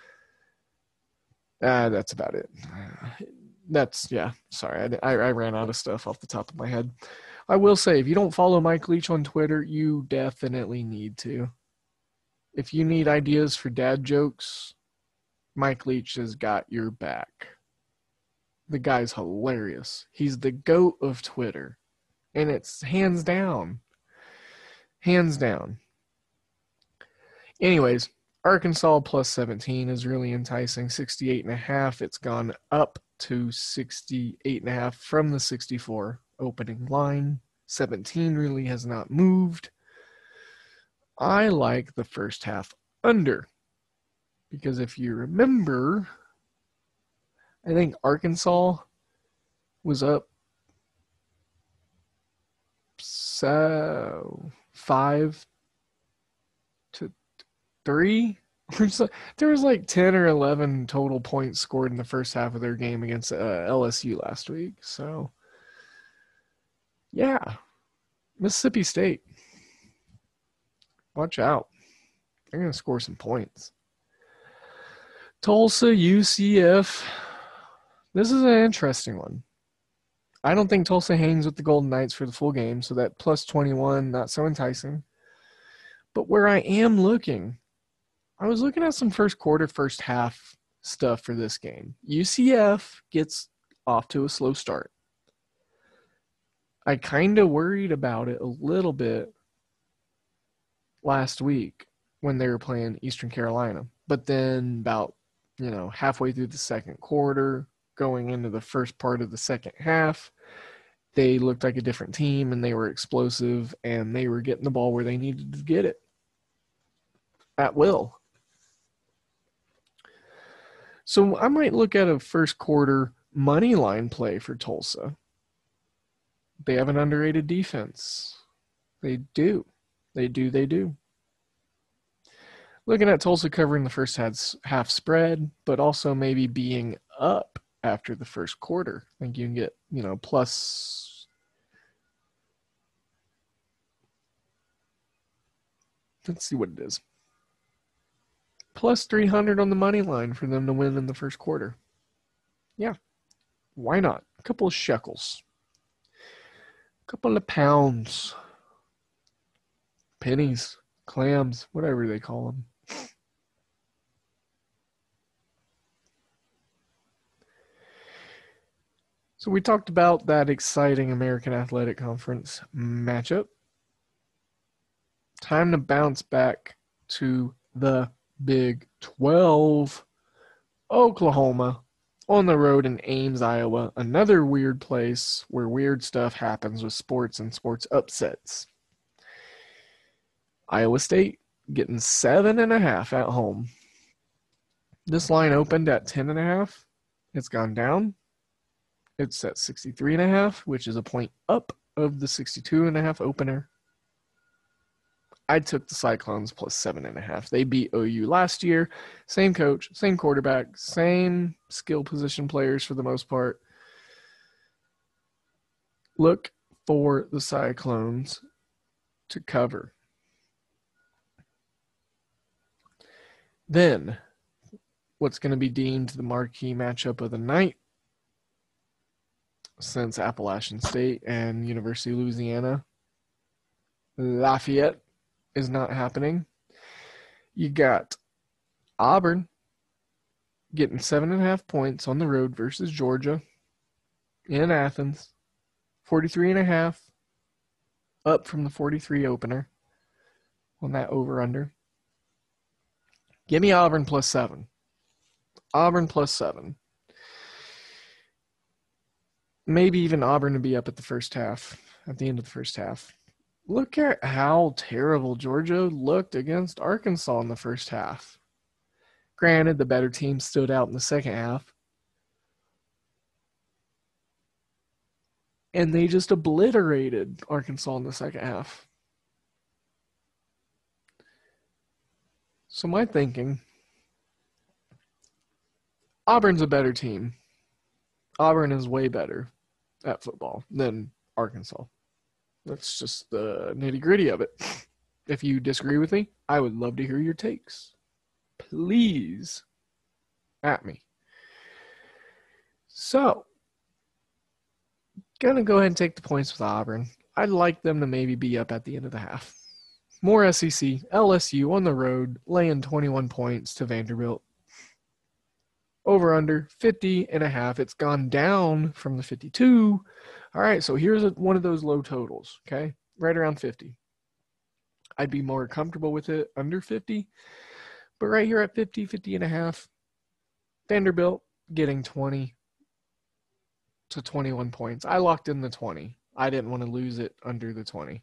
Ah, that's about it. That's, yeah, sorry. I, I ran out of stuff off the top of my head. I will say, if you don't follow Mike Leach on Twitter, you definitely need to. If you need ideas for dad jokes, Mike Leach has got your back. The guy's hilarious. He's the GOAT of Twitter. And it's hands down. Hands down. Anyways, Arkansas plus seventeen is really enticing. sixty-eight and a half. It's gone up to sixty-eight and a half from the sixty-four opening line. seventeen really has not moved. I like the first half under. Because if you remember, I think Arkansas was up so five to three. There was like ten or eleven total points scored in the first half of their game against uh, L S U last week. So, yeah, Mississippi State. Watch out. They're going to score some points. Tulsa, U C F. This is an interesting one. I don't think Tulsa hangs with the Golden Knights for the full game, so that plus twenty-one, not so enticing. But where I am looking, I was looking at some first quarter, first half stuff for this game. U C F gets off to a slow start. I kind of worried about it a little bit last week when they were playing Eastern Carolina. But then about, you know, halfway through the second quarter, going into the first part of the second half, they looked like a different team and they were explosive and they were getting the ball where they needed to get it at will. So I might look at a first quarter money line play for Tulsa. They have an underrated defense. They do. They do. They do. Looking at Tulsa covering the first half spread, but also maybe being up after the first quarter. I think you can get, you know, plus. Let's see what it is. Plus three hundred on the money line for them to win in the first quarter. Yeah. Why not? A couple of shekels. A couple of pounds. Pennies. Clams. Whatever they call them. So we talked about that exciting American Athletic Conference matchup. Time to bounce back to the Big twelve. Oklahoma on the road in Ames, Iowa. Another weird place where weird stuff happens with sports and sports upsets. Iowa State getting seven and a half at home. This line opened at ten and a half. It's gone down. It's at sixty-three and a half, which is a point up of the sixty-two and a half opener. I took the Cyclones plus seven and a half. They beat O U last year. Same coach, same quarterback, same skill position players for the most part. Look for the Cyclones to cover. Then, what's going to be deemed the marquee matchup of the night, since Appalachian State and University of Louisiana, Lafayette, is not happening. You got Auburn getting seven and a half points on the road versus Georgia in Athens. forty-three and a half, up from the forty-three opener on that over-under. Give me Auburn plus seven. Auburn plus seven. Maybe even Auburn to be up at the first half, at the end of the first half. Look at how terrible Georgia looked against Arkansas in the first half. Granted, the better team stood out in the second half. And they just obliterated Arkansas in the second half. So my thinking, Auburn's a better team. Auburn is way better at football than Arkansas. That's just the nitty-gritty of it. If you disagree with me, I would love to hear your takes. Please, at me. So, gonna go ahead and take the points with Auburn. I'd like them to maybe be up at the end of the half. More S E C, L S U on the road, laying twenty-one points to Vanderbilt. Over under fifty and a half. It's gone down from the fifty-two. All right, so here's a, one of those low totals, okay? Right around fifty. I'd be more comfortable with it under fifty. But right here at fifty, fifty and a half, Vanderbilt getting twenty to twenty-one points. I locked in the twenty. I didn't want to lose it under the twenty.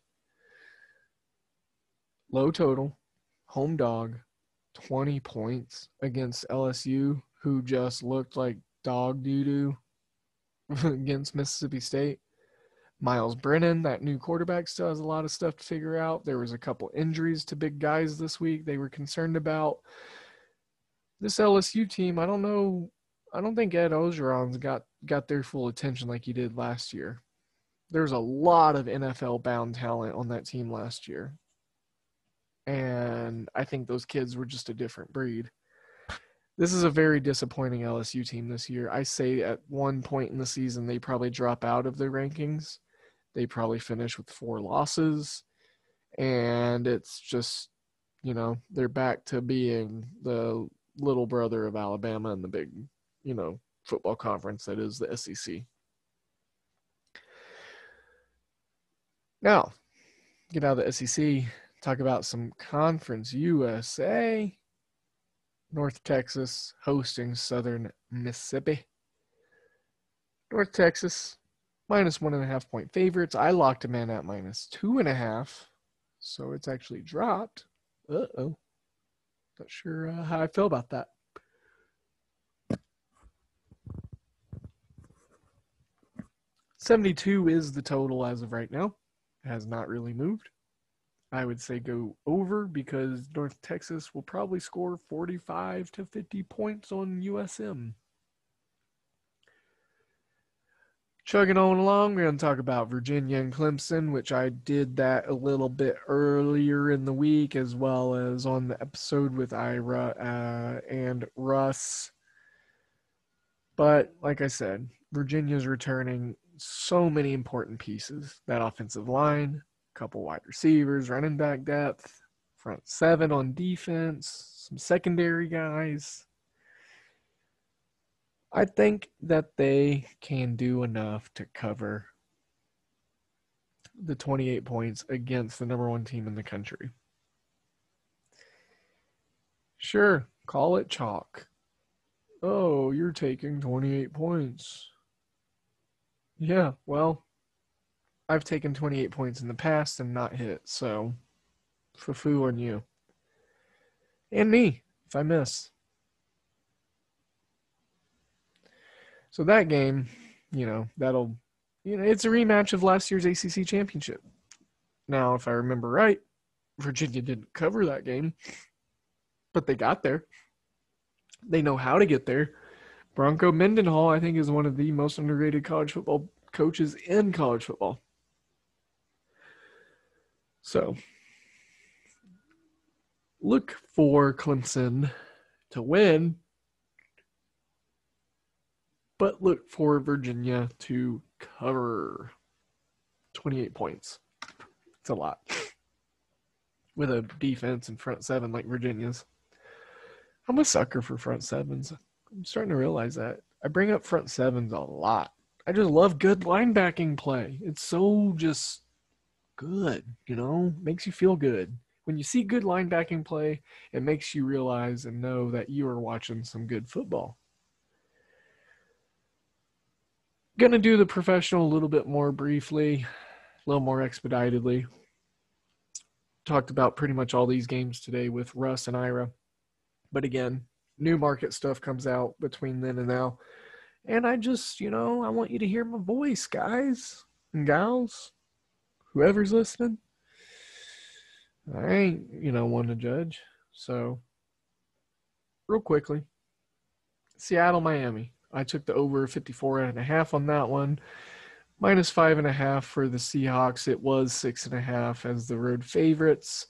Low total, home dog, twenty points against L S U, who just looked like dog doo-doo against Mississippi State. Miles Brennan, that new quarterback, still has a lot of stuff to figure out. There was a couple injuries to big guys this week they were concerned about. This L S U team, I don't know, I don't think Ed Ogeron's got, got their full attention like he did last year. There's a lot of N F L-bound talent on that team last year. And I think those kids were just a different breed. This is a very disappointing L S U team this year. I say at one point in the season, they probably drop out of the rankings. They probably finish with four losses. And it's just, you know, they're back to being the little brother of Alabama in the big, you know, football conference that is the S E C. Now, get out of the S E C, talk about some Conference U S A. North Texas hosting Southern Mississippi. North Texas, minus one and a half point favorites. I locked them in at minus two and a half, so it's actually dropped. Uh-oh. Not sure uh, how I feel about that. seventy-two is the total as of right now. It has not really moved. I would say go over because North Texas will probably score forty-five to fifty points on U S M. Chugging on along, we're going to talk about Virginia and Clemson, which I did that a little bit earlier in the week, as well as on the episode with Ira uh, and Russ. But like I said, Virginia's returning so many important pieces. That offensive line, couple wide receivers, running back depth, front seven on defense, some secondary guys. I think that they can do enough to cover the twenty-eight points against the number one team in the country. Sure, call it chalk. Oh, you're taking twenty-eight points. Yeah, well, I've taken twenty-eight points in the past and not hit, so foo-foo on you. And me, if I miss. So that game, you know, that'll, you know, it's a rematch of last year's A C C championship. Now, if I remember right, Virginia didn't cover that game, but they got there. They know how to get there. Bronco Mendenhall, I think, is one of the most underrated college football coaches in college football. So, look for Clemson to win, but look for Virginia to cover twenty-eight points. It's a lot. With a defense and front seven like Virginia's. I'm a sucker for front sevens. I'm starting to realize that. I bring up front sevens a lot. I just love good linebacking play. It's so just good, you know? Makes you feel good. When you see good linebacking play, it makes you realize and know that you are watching some good football. Gonna do the professional a little bit more briefly, a little more expeditedly. talked about pretty much all these games today with Russ and Ira. But again, new market stuff comes out between then and now. And I just, you know, I want you to hear my voice, guys and gals, whoever's listening. I ain't, you know, one to judge. So, real quickly, Seattle, Miami. I took the over fifty-four and a half on that one. Minus five and a half for the Seahawks. It was six and a half as the road favorites.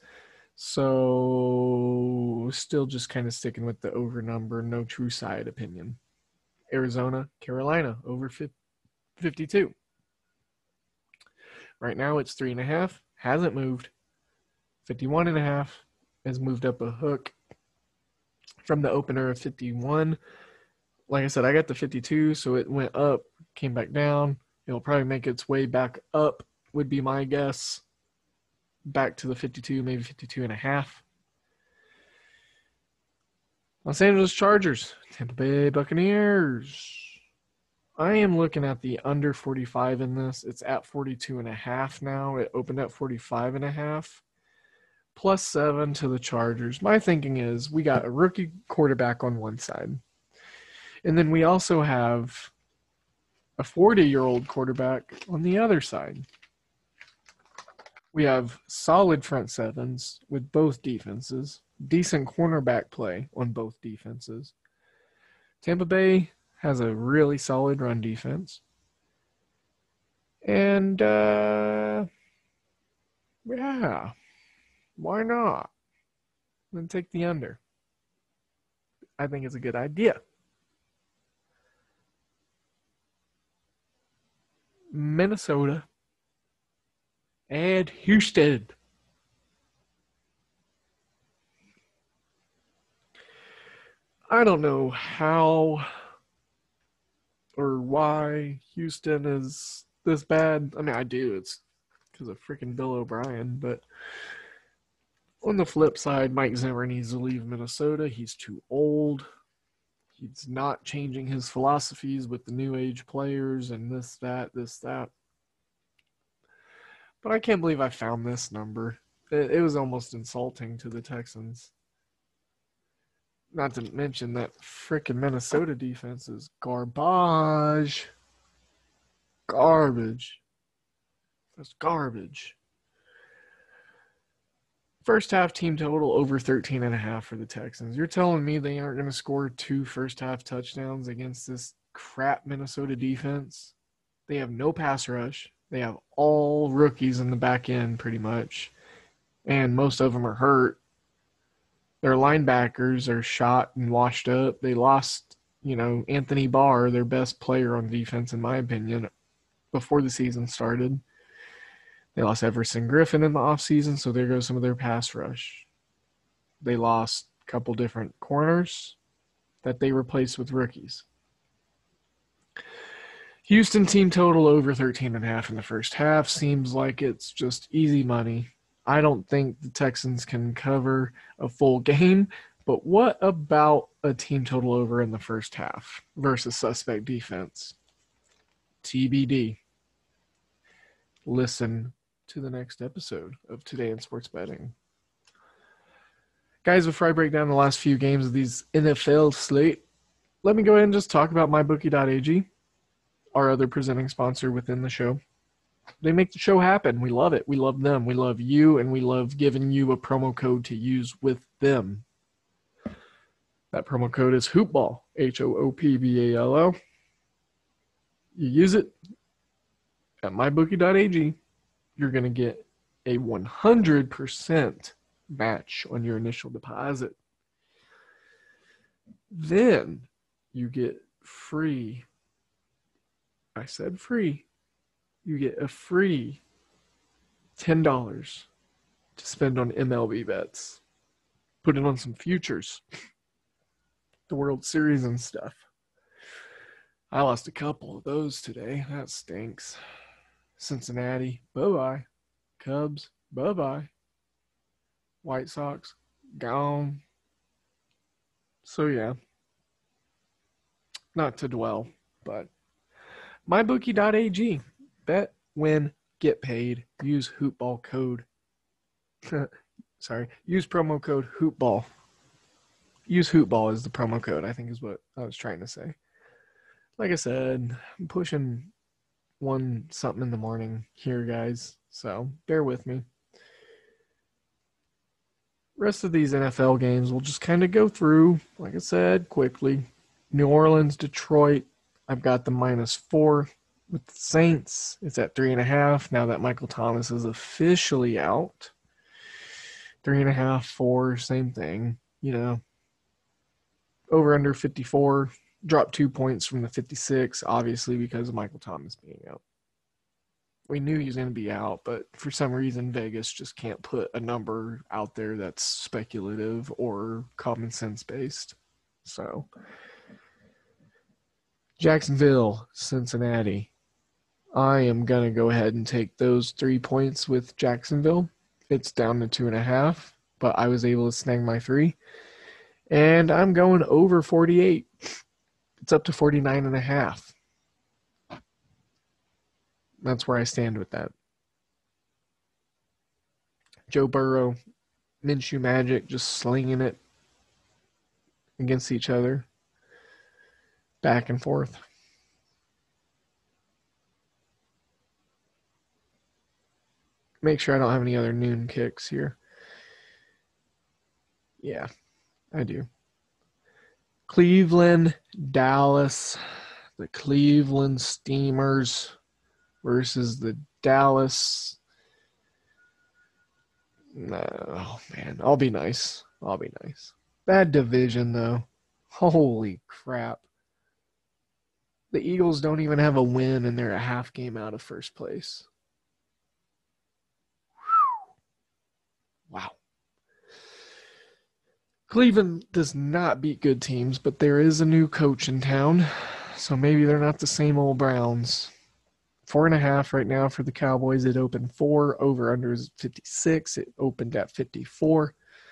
So still just kind of sticking with the over number. No true side opinion. Arizona, Carolina, over fifty-two. Right now it's three and a half. Hasn't moved. fifty-one and a half has moved up a hook from the opener of fifty-one. Like I said, I got the fifty-two, so it went up, came back down. It'll probably make its way back up, would be my guess. Back to the fifty-two, maybe fifty-two and a half. Los Angeles Chargers, Tampa Bay Buccaneers. I am looking at the under forty-five in this. It's at forty-two and a half now. It opened at forty-five and a half. Plus seven to the Chargers. My thinking is we got a rookie quarterback on one side. And then we also have a forty-year-old quarterback on the other side. We have solid front sevens with both defenses. Decent cornerback play on both defenses. Tampa Bay has a really solid run defense. And, uh, yeah, why not? Then take the under. I think it's a good idea. Minnesota and Houston. I don't know how or why Houston is this bad. I mean, I do. It's because of freaking Bill O'Brien. But on the flip side, Mike Zimmer needs to leave Minnesota. He's too old. He's not changing his philosophies with the new age players and this, that, this, that. But I can't believe I found this number. It, it was almost insulting to the Texans. Not to mention that freaking Minnesota defense is garbage. Garbage. That's garbage. First half team total over thirteen and a half for the Texans. You're telling me they aren't going to score two first half touchdowns against this crap Minnesota defense? They have no pass rush. They have all rookies in the back end pretty much. And most of them are hurt. Their linebackers are shot and washed up. They lost, you know, Anthony Barr, their best player on defense, in my opinion, before the season started. They lost Everson Griffin in the offseason, so there goes some of their pass rush. They lost a couple different corners that they replaced with rookies. Houston team total over thirteen and a half in the first half. Seems like it's just easy money. I don't think the Texans can cover a full game, but what about a team total over in the first half versus suspect defense? T B D. Listen to the next episode of Today in Sports Betting. Guys, before I break down the last few games of these N F L slate, let me go ahead and just talk about my bookie dot a g, our other presenting sponsor within the show. They make the show happen. We love it. We love them. We love you, and we love giving you a promo code to use with them. That promo code is HoopBall, H O O P B A L L. You use it at my bookie dot a g, you're going to get a one hundred percent match on your initial deposit. Then you get free. I said free. You get a free ten dollars to spend on M L B bets. Put it on some futures. The World Series and stuff. I lost a couple of those today. That stinks. Cincinnati, bye-bye. Cubs, bye-bye. White Sox, gone. So, yeah. Not to dwell, but my bookie dot a g. Bet, win, get paid. Use HoopBall code. sorry, use promo code HoopBall. Use HoopBall as the promo code, I think is what I was trying to say. Like I said, I'm pushing one something in the morning here, guys, so bear with me. Rest of these N F L games we'll just kind of go through, like I said, quickly. New Orleans, Detroit, I've got the minus four with the Saints. It's at three and a half now that Michael Thomas is officially out. Three and a half, four, same thing, you know. Over under fifty-four, dropped two points from the fifty-six, obviously because of Michael Thomas being out. We knew he was going to be out, but for some reason Vegas just can't put a number out there that's speculative or common sense based. So, Jacksonville, Cincinnati. I am going to go ahead and take those three points with Jacksonville. It's down to two and a half, but I was able to snag my three. And I'm going over forty-eight. It's up to forty-nine and a half. That's where I stand with that. Joe Burrow, Minshew Magic just slinging it against each other. Back and forth. Make sure I don't have any other noon kicks here. Yeah, I do. Cleveland, Dallas, the Cleveland Steamers versus the Dallas. No, oh man, I'll be nice. I'll be nice. Bad division, though. Holy crap. The Eagles don't even have a win, and they're a half game out of first place. Whew. Wow. Cleveland does not beat good teams, but there is a new coach in town, so maybe they're not the same old Browns. Four and a half right now for the Cowboys. It opened four. Over under is fifty-six. It opened at fifty-four.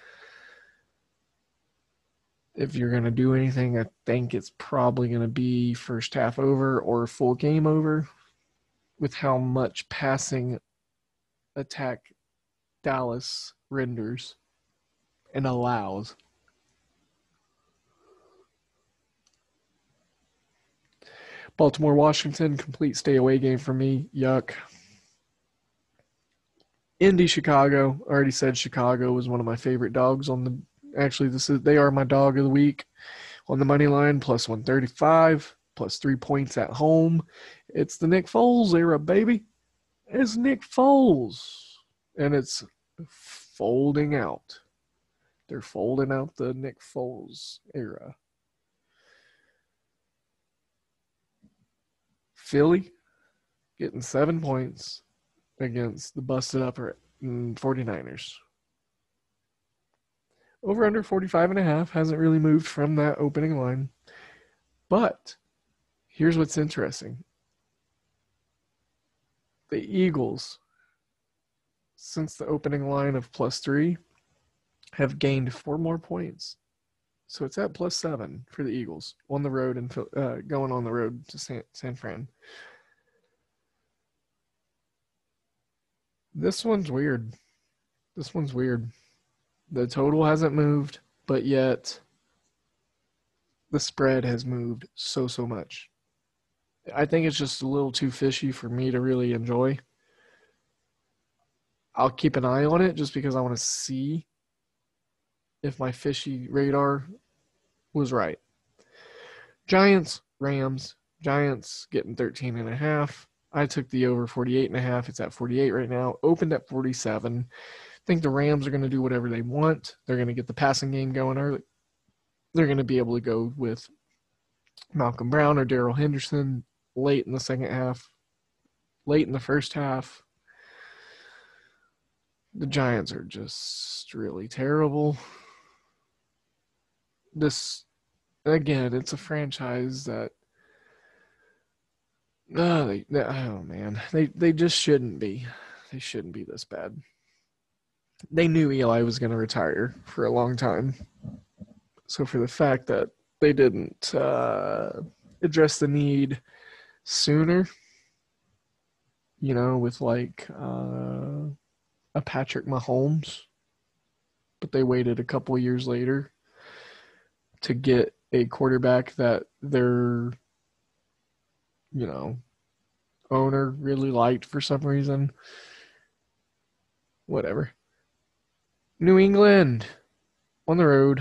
If you're going to do anything, I think it's probably going to be first half over or full game over with how much passing attack Dallas renders and allows. Baltimore, Washington, complete stay away game for me. Yuck. Indy, Chicago. I already said Chicago was one of my favorite dogs on the actually this is they are my dog of the week on the money line, plus one thirty-five, plus three points at home. It's the Nick Foles era, baby. It's Nick Foles. And it's folding out. They're folding out the Nick Foles era. Philly getting seven points against the busted up forty-niners. Over under forty-five and a half hasn't really moved from that opening line. But here's what's interesting. The Eagles, since the opening line of plus three, have gained four more points. So it's at plus seven for the Eagles on the road and uh, going on the road to San, San Fran. This one's weird. This one's weird. The total hasn't moved, but yet the spread has moved so, so much. I think it's just a little too fishy for me to really enjoy. I'll keep an eye on it just because I want to see if my fishy radar was right. Giants, Rams. Giants getting thirteen and a half. I took the over forty-eight and a half. It's at forty-eight right now. Opened at forty-seven. I think the Rams are going to do whatever they want. They're going to get the passing game going early. They're going to be able to go with Malcolm Brown or Darrell Henderson late in the second half, late in the first half. The Giants are just really terrible. This, again, it's a franchise that, oh, they, oh man, they, they just shouldn't be. They shouldn't be this bad. They knew Eli was going to retire for a long time. So for the fact that they didn't uh, address the need sooner, you know, with like uh, a Patrick Mahomes but they waited a couple years later to get a quarterback that their, you know, owner really liked for some reason. Whatever. New England on the road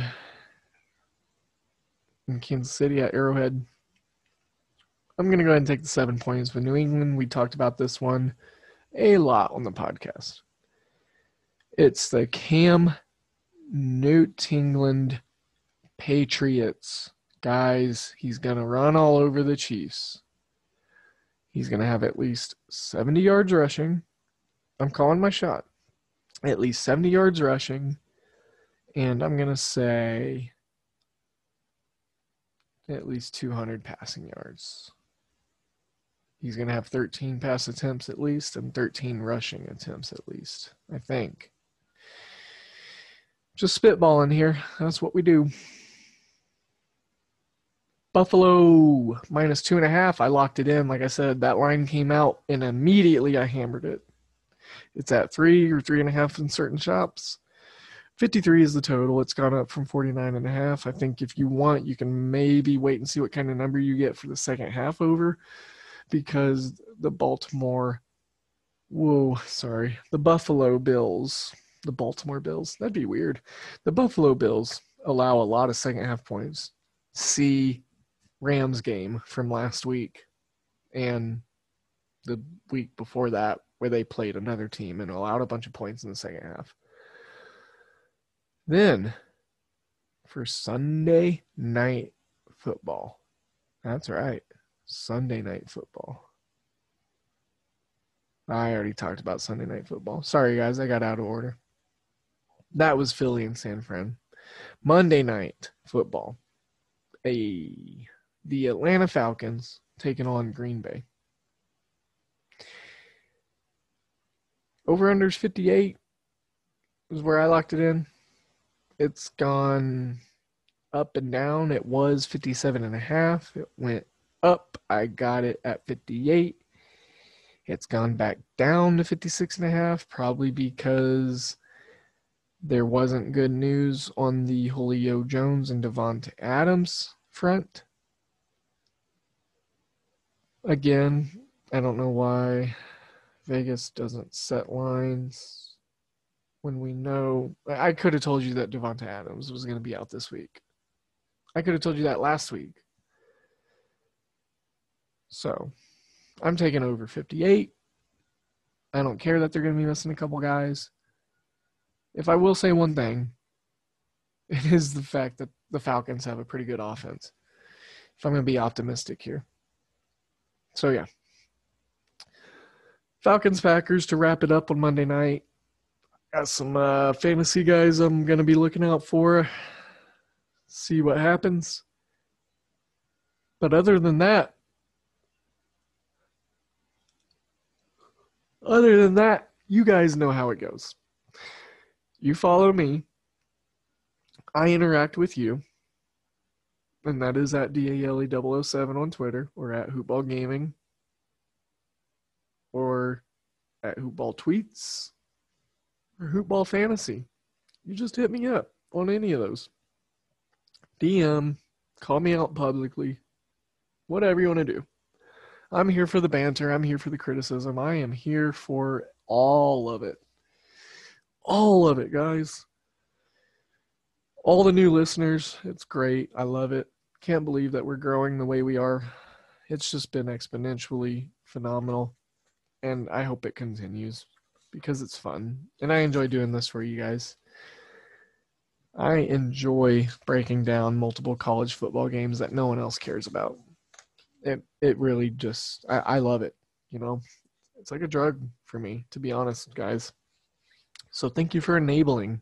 in Kansas City at Arrowhead. I'm going to go ahead and take the seven points with New England. We talked about this one a lot on the podcast. It's the Cam Newton Patriots. Guys, he's going to run all over the Chiefs. He's going to have at least seventy yards rushing. I'm calling my shot. At least seventy yards rushing. And I'm going to say at least two hundred passing yards. He's going to have thirteen pass attempts at least and thirteen rushing attempts at least, I think. Just spitballing here. That's what we do. Buffalo minus two and a half. I locked it in. Like I said, that line came out and immediately I hammered it. It's at three or three and a half in certain shops. fifty-three is the total. It's gone up from forty-nine and a half. I think if you want, you can maybe wait and see what kind of number you get for the second half over, because the Baltimore, whoa, sorry, the Buffalo Bills, the Baltimore Bills, that'd be weird. The Buffalo Bills allow a lot of second half points. See Rams game from last week and the week before that, where they played another team and allowed a bunch of points in the second half. Then, for Sunday night football, that's right, Sunday night football. I already talked about Sunday night football. Sorry, guys, I got out of order. That was Philly and San Fran. Monday night football. A, the Atlanta Falcons taking on Green Bay. Over-unders fifty-eight is where I locked it in. It's gone up and down. It was fifty-seven and a half. It went up. I got it at fifty-eight. It's gone back down to fifty-six and a half, probably because there wasn't good news on the Julio Jones and Devontae Adams front. Again, I don't know why Vegas doesn't set lines when we know. I could have told you that Devontae Adams was going to be out this week. I could have told you that last week. So, I'm taking over fifty-eight. I don't care that they're going to be missing a couple guys. If I will say one thing, it is the fact that the Falcons have a pretty good offense. If I'm going to be optimistic here. So, yeah. Falcons Packers to wrap it up on Monday night. Got some uh, fantasy guys I'm going to be looking out for. See what happens. But other than that, other than that, you guys know how it goes. You follow me. I interact with you. And that is at D A L E double oh seven on Twitter, or at Hoopball Gaming, or at Hoopball Tweets, or Hoopball Fantasy. You just hit me up on any of those. D M, call me out publicly, whatever you want to do. I'm here for the banter. I'm here for the criticism. I am here for all of it. All of it, guys. All the new listeners, it's great. I love it. Can't believe that we're growing the way we are. It's just been exponentially phenomenal. And I hope it continues because it's fun. And I enjoy doing this for you guys. I enjoy breaking down multiple college football games that no one else cares about. It it really just, I, I love it. You know, it's like a drug for me, to be honest, guys. So thank you for enabling.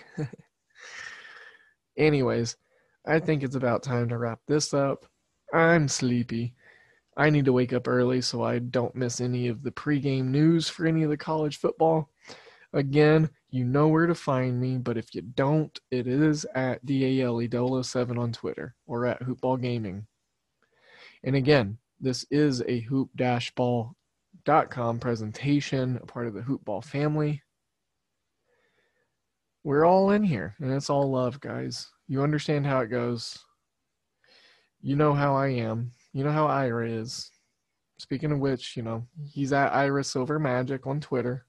Anyways, I think it's about time to wrap this up. I'm sleepy. I need to wake up early so I don't miss any of the pregame news for any of the college football. Again, you know where to find me, but if you don't, it is at D A L E double oh seven on Twitter or at Hoopball Gaming. And again, this is a hoop dash ball dot com presentation, a part of the Hoopball family. we're all in here, and it's all love, guys. You understand how it goes. You know how I am. You know how Ira is. Speaking of which, you know, he's at Ira Silver Magic on Twitter.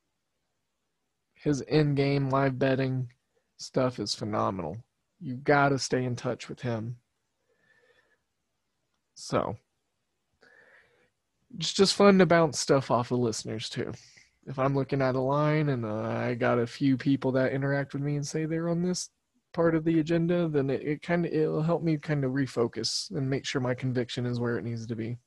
His in-game live betting stuff is phenomenal. You gotta stay in touch with him. So, it's just fun to bounce stuff off of listeners too. If I'm looking at a line and uh, I got a few people that interact with me and say they're on this part of the agenda, then it, it kind of it'll help me kind of refocus and make sure my conviction is where it needs to be.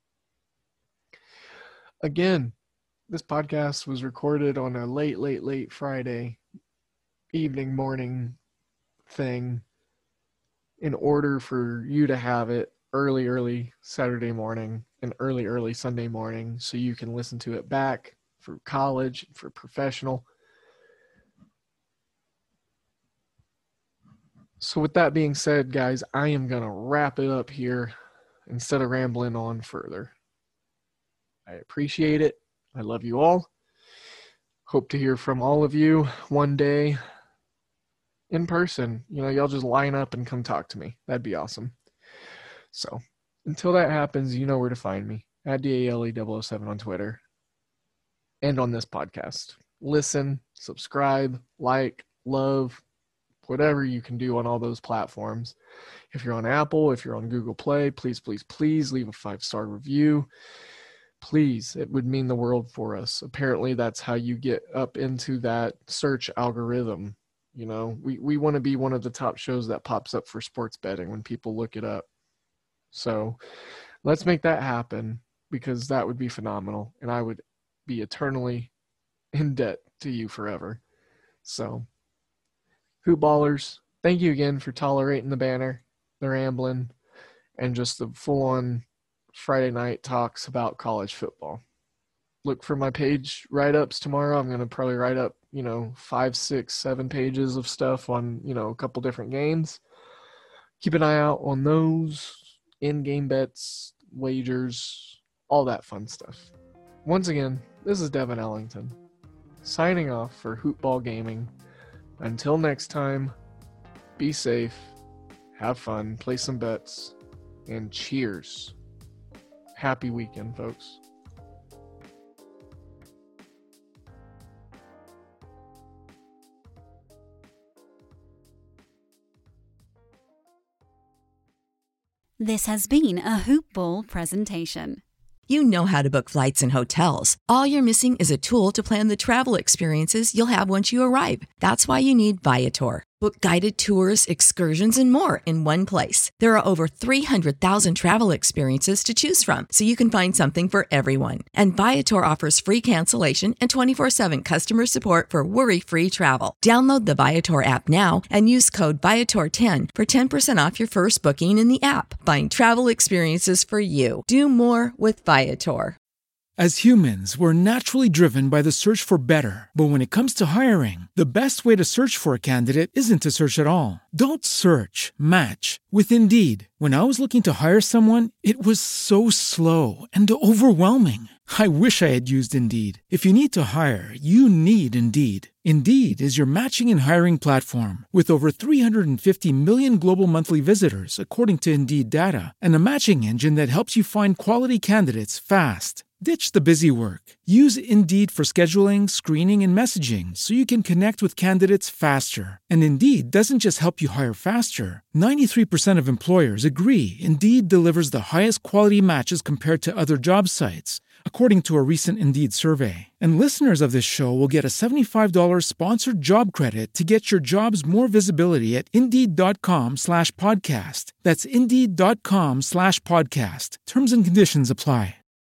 Again, this podcast was recorded on a late, late, late Friday evening, morning thing in order for you to have it early, early Saturday morning and early, early Sunday morning so you can listen to it back for college, for professional. So with that being said, guys, I am going to wrap it up here instead of rambling on further. I appreciate it. I love you all. Hope to hear from all of you one day in person. You know, y'all just line up and come talk to me. That'd be awesome. So until that happens, you know where to find me. At D A L E double oh seven on Twitter and on this podcast. Listen, subscribe, like, love, whatever you can do on all those platforms. If you're on Apple, if you're on Google Play, please, please, please leave a five-star review. Please, it would mean the world for us. Apparently, that's how you get up into that search algorithm. You know, we, we want to be one of the top shows that pops up for sports betting when people look it up. So let's make that happen, because that would be phenomenal, and I would be eternally in debt to you forever. So, Hoop Ballers, thank you again for tolerating the banner, the rambling, and just the full-on Friday night talks about college football. Look for my page write-ups tomorrow. I'm going to probably write up, you know, five, six, seven pages of stuff on, you know, a couple different games. Keep an eye out on those, in-game bets, wagers, all that fun stuff. Once again, this is Devin Ellington, signing off for Hoop Ball Gaming. Until next time, be safe, have fun, play some bets, and cheers. Happy weekend, folks. This has been a Hoop Ball presentation. You know how to book flights and hotels. All you're missing is a tool to plan the travel experiences you'll have once you arrive. That's why you need Viator. Book guided tours, excursions, and more in one place. There are over three hundred thousand travel experiences to choose from, so you can find something for everyone. And Viator offers free cancellation and twenty-four seven customer support for worry-free travel. Download the Viator app now and use code Viator ten for ten percent off your first booking in the app. Find travel experiences for you. Do more with Viator. As humans, we're naturally driven by the search for better. But when it comes to hiring, the best way to search for a candidate isn't to search at all. Don't search, match with Indeed. When I was looking to hire someone, it was so slow and overwhelming. I wish I had used Indeed. If you need to hire, you need Indeed. Indeed is your matching and hiring platform with over three hundred fifty million global monthly visitors, according to Indeed data, and a matching engine that helps you find quality candidates fast. Ditch the busy work. Use Indeed for scheduling, screening, and messaging so you can connect with candidates faster. And Indeed doesn't just help you hire faster. ninety-three percent of employers agree Indeed delivers the highest quality matches compared to other job sites, according to a recent Indeed survey. And listeners of this show will get a seventy-five dollars sponsored job credit to get your jobs more visibility at Indeed.com slash podcast. That's Indeed.com slash podcast. Terms and conditions apply.